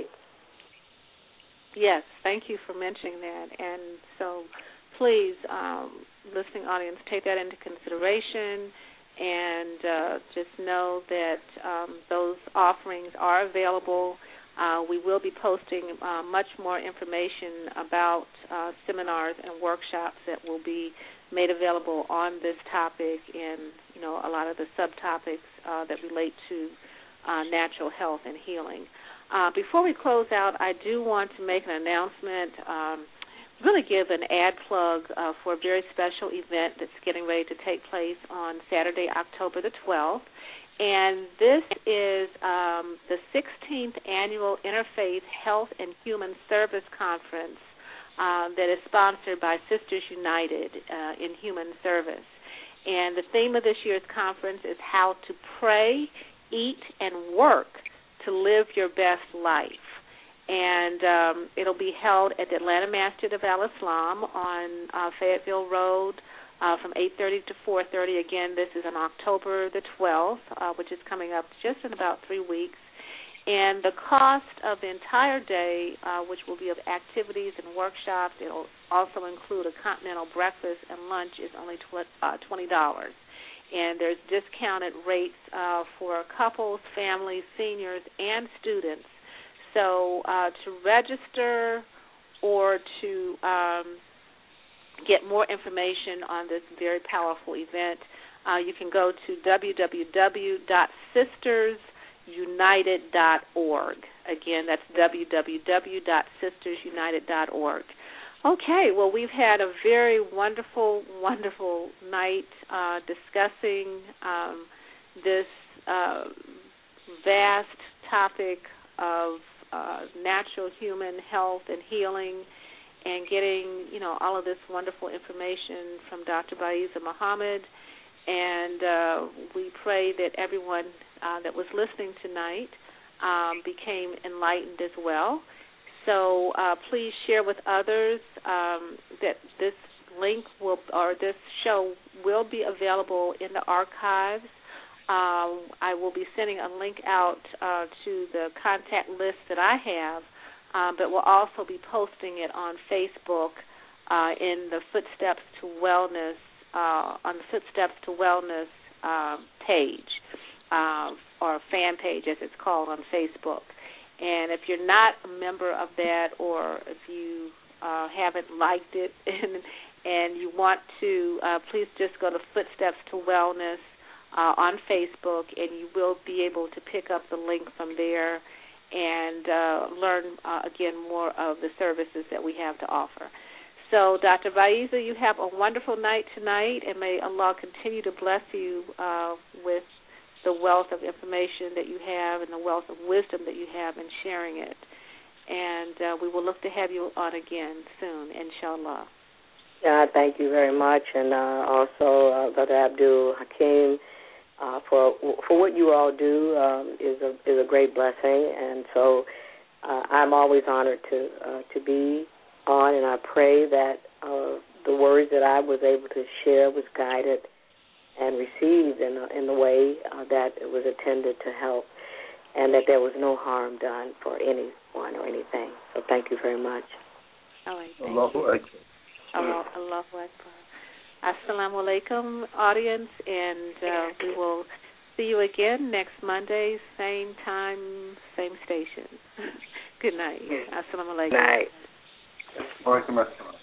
Yes, thank you for mentioning that. And so please, um, listening audience, take that into consideration, and uh, just know that um, those offerings are available. Uh, we will be posting uh, much more information about uh, seminars and workshops that will be made available on this topic, and you know, a lot of the subtopics uh, that relate to uh, natural health and healing. Uh, before we close out, I do want to make an announcement. Um, I'm going to give an ad plug uh, for a very special event that's getting ready to take place on Saturday, October the twelfth. And this is um, the sixteenth Annual Interfaith Health and Human Service Conference uh, that is sponsored by Sisters United uh, in Human Service. And the theme of this year's conference is How to Pray, Eat, and Work to Live Your Best Life. And um, it'll be held at the Atlanta Masjid of Al-Islam on uh, Fayetteville Road, Uh, from eight thirty to four thirty. Again, this is on October the twelfth, uh, which is coming up just in about three weeks. And the cost of the entire day, uh, which will be of activities and workshops, it will also include a continental breakfast and lunch, is only twenty dollars. And there's discounted rates uh, for couples, families, seniors, and students. So uh, to register or to um, get more information on this very powerful event, uh, you can go to w w w dot sisters united dot org. Again, that's w w w dot sisters united dot org. Okay, well, we've had a very wonderful, wonderful night uh, discussing um, this uh, vast topic of uh, natural human health and healing, and getting, you know, all of this wonderful information from Doctor Baiza Muhammad. And uh, we pray that everyone uh, that was listening tonight um, became enlightened as well. So uh, please share with others um, that this link will, or this show will be available in the archives. Um, I will be sending a link out uh, to the contact list that I have, Um, but we'll also be posting it on Facebook uh, in the Footsteps to Wellness uh, on the Footsteps to Wellness uh, page uh, or fan page, as it's called on Facebook. And if you're not a member of that, or if you uh, haven't liked it and and you want to, uh, please just go to Footsteps to Wellness uh, on Facebook, and you will be able to pick up the link from there and uh, learn, uh, again, more of the services that we have to offer. So, Doctor Baiza, you have a wonderful night tonight, and may Allah continue to bless you uh, with the wealth of information that you have and the wealth of wisdom that you have in sharing it. And uh, we will look to have you on again soon, inshallah. Yeah, thank you very much. And uh, also, uh, Brother Abdul Hakim, Uh, for for what you all do um, is a is a great blessing, and so uh, I'm always honored to uh, to be on, and I pray that uh, the words that I was able to share was guided and received in a, in the way uh, that it was intended to help, and that there was no harm done for anyone or anything. So thank you very much. All right, thank Allahu you. Akbar. Allah, Allahu Akbar. Assalamu alaikum, audience, and uh, we will see you again next Monday, same time, same station. Good night. Assalamu alaikum. Good night. Wa alaikum assalam.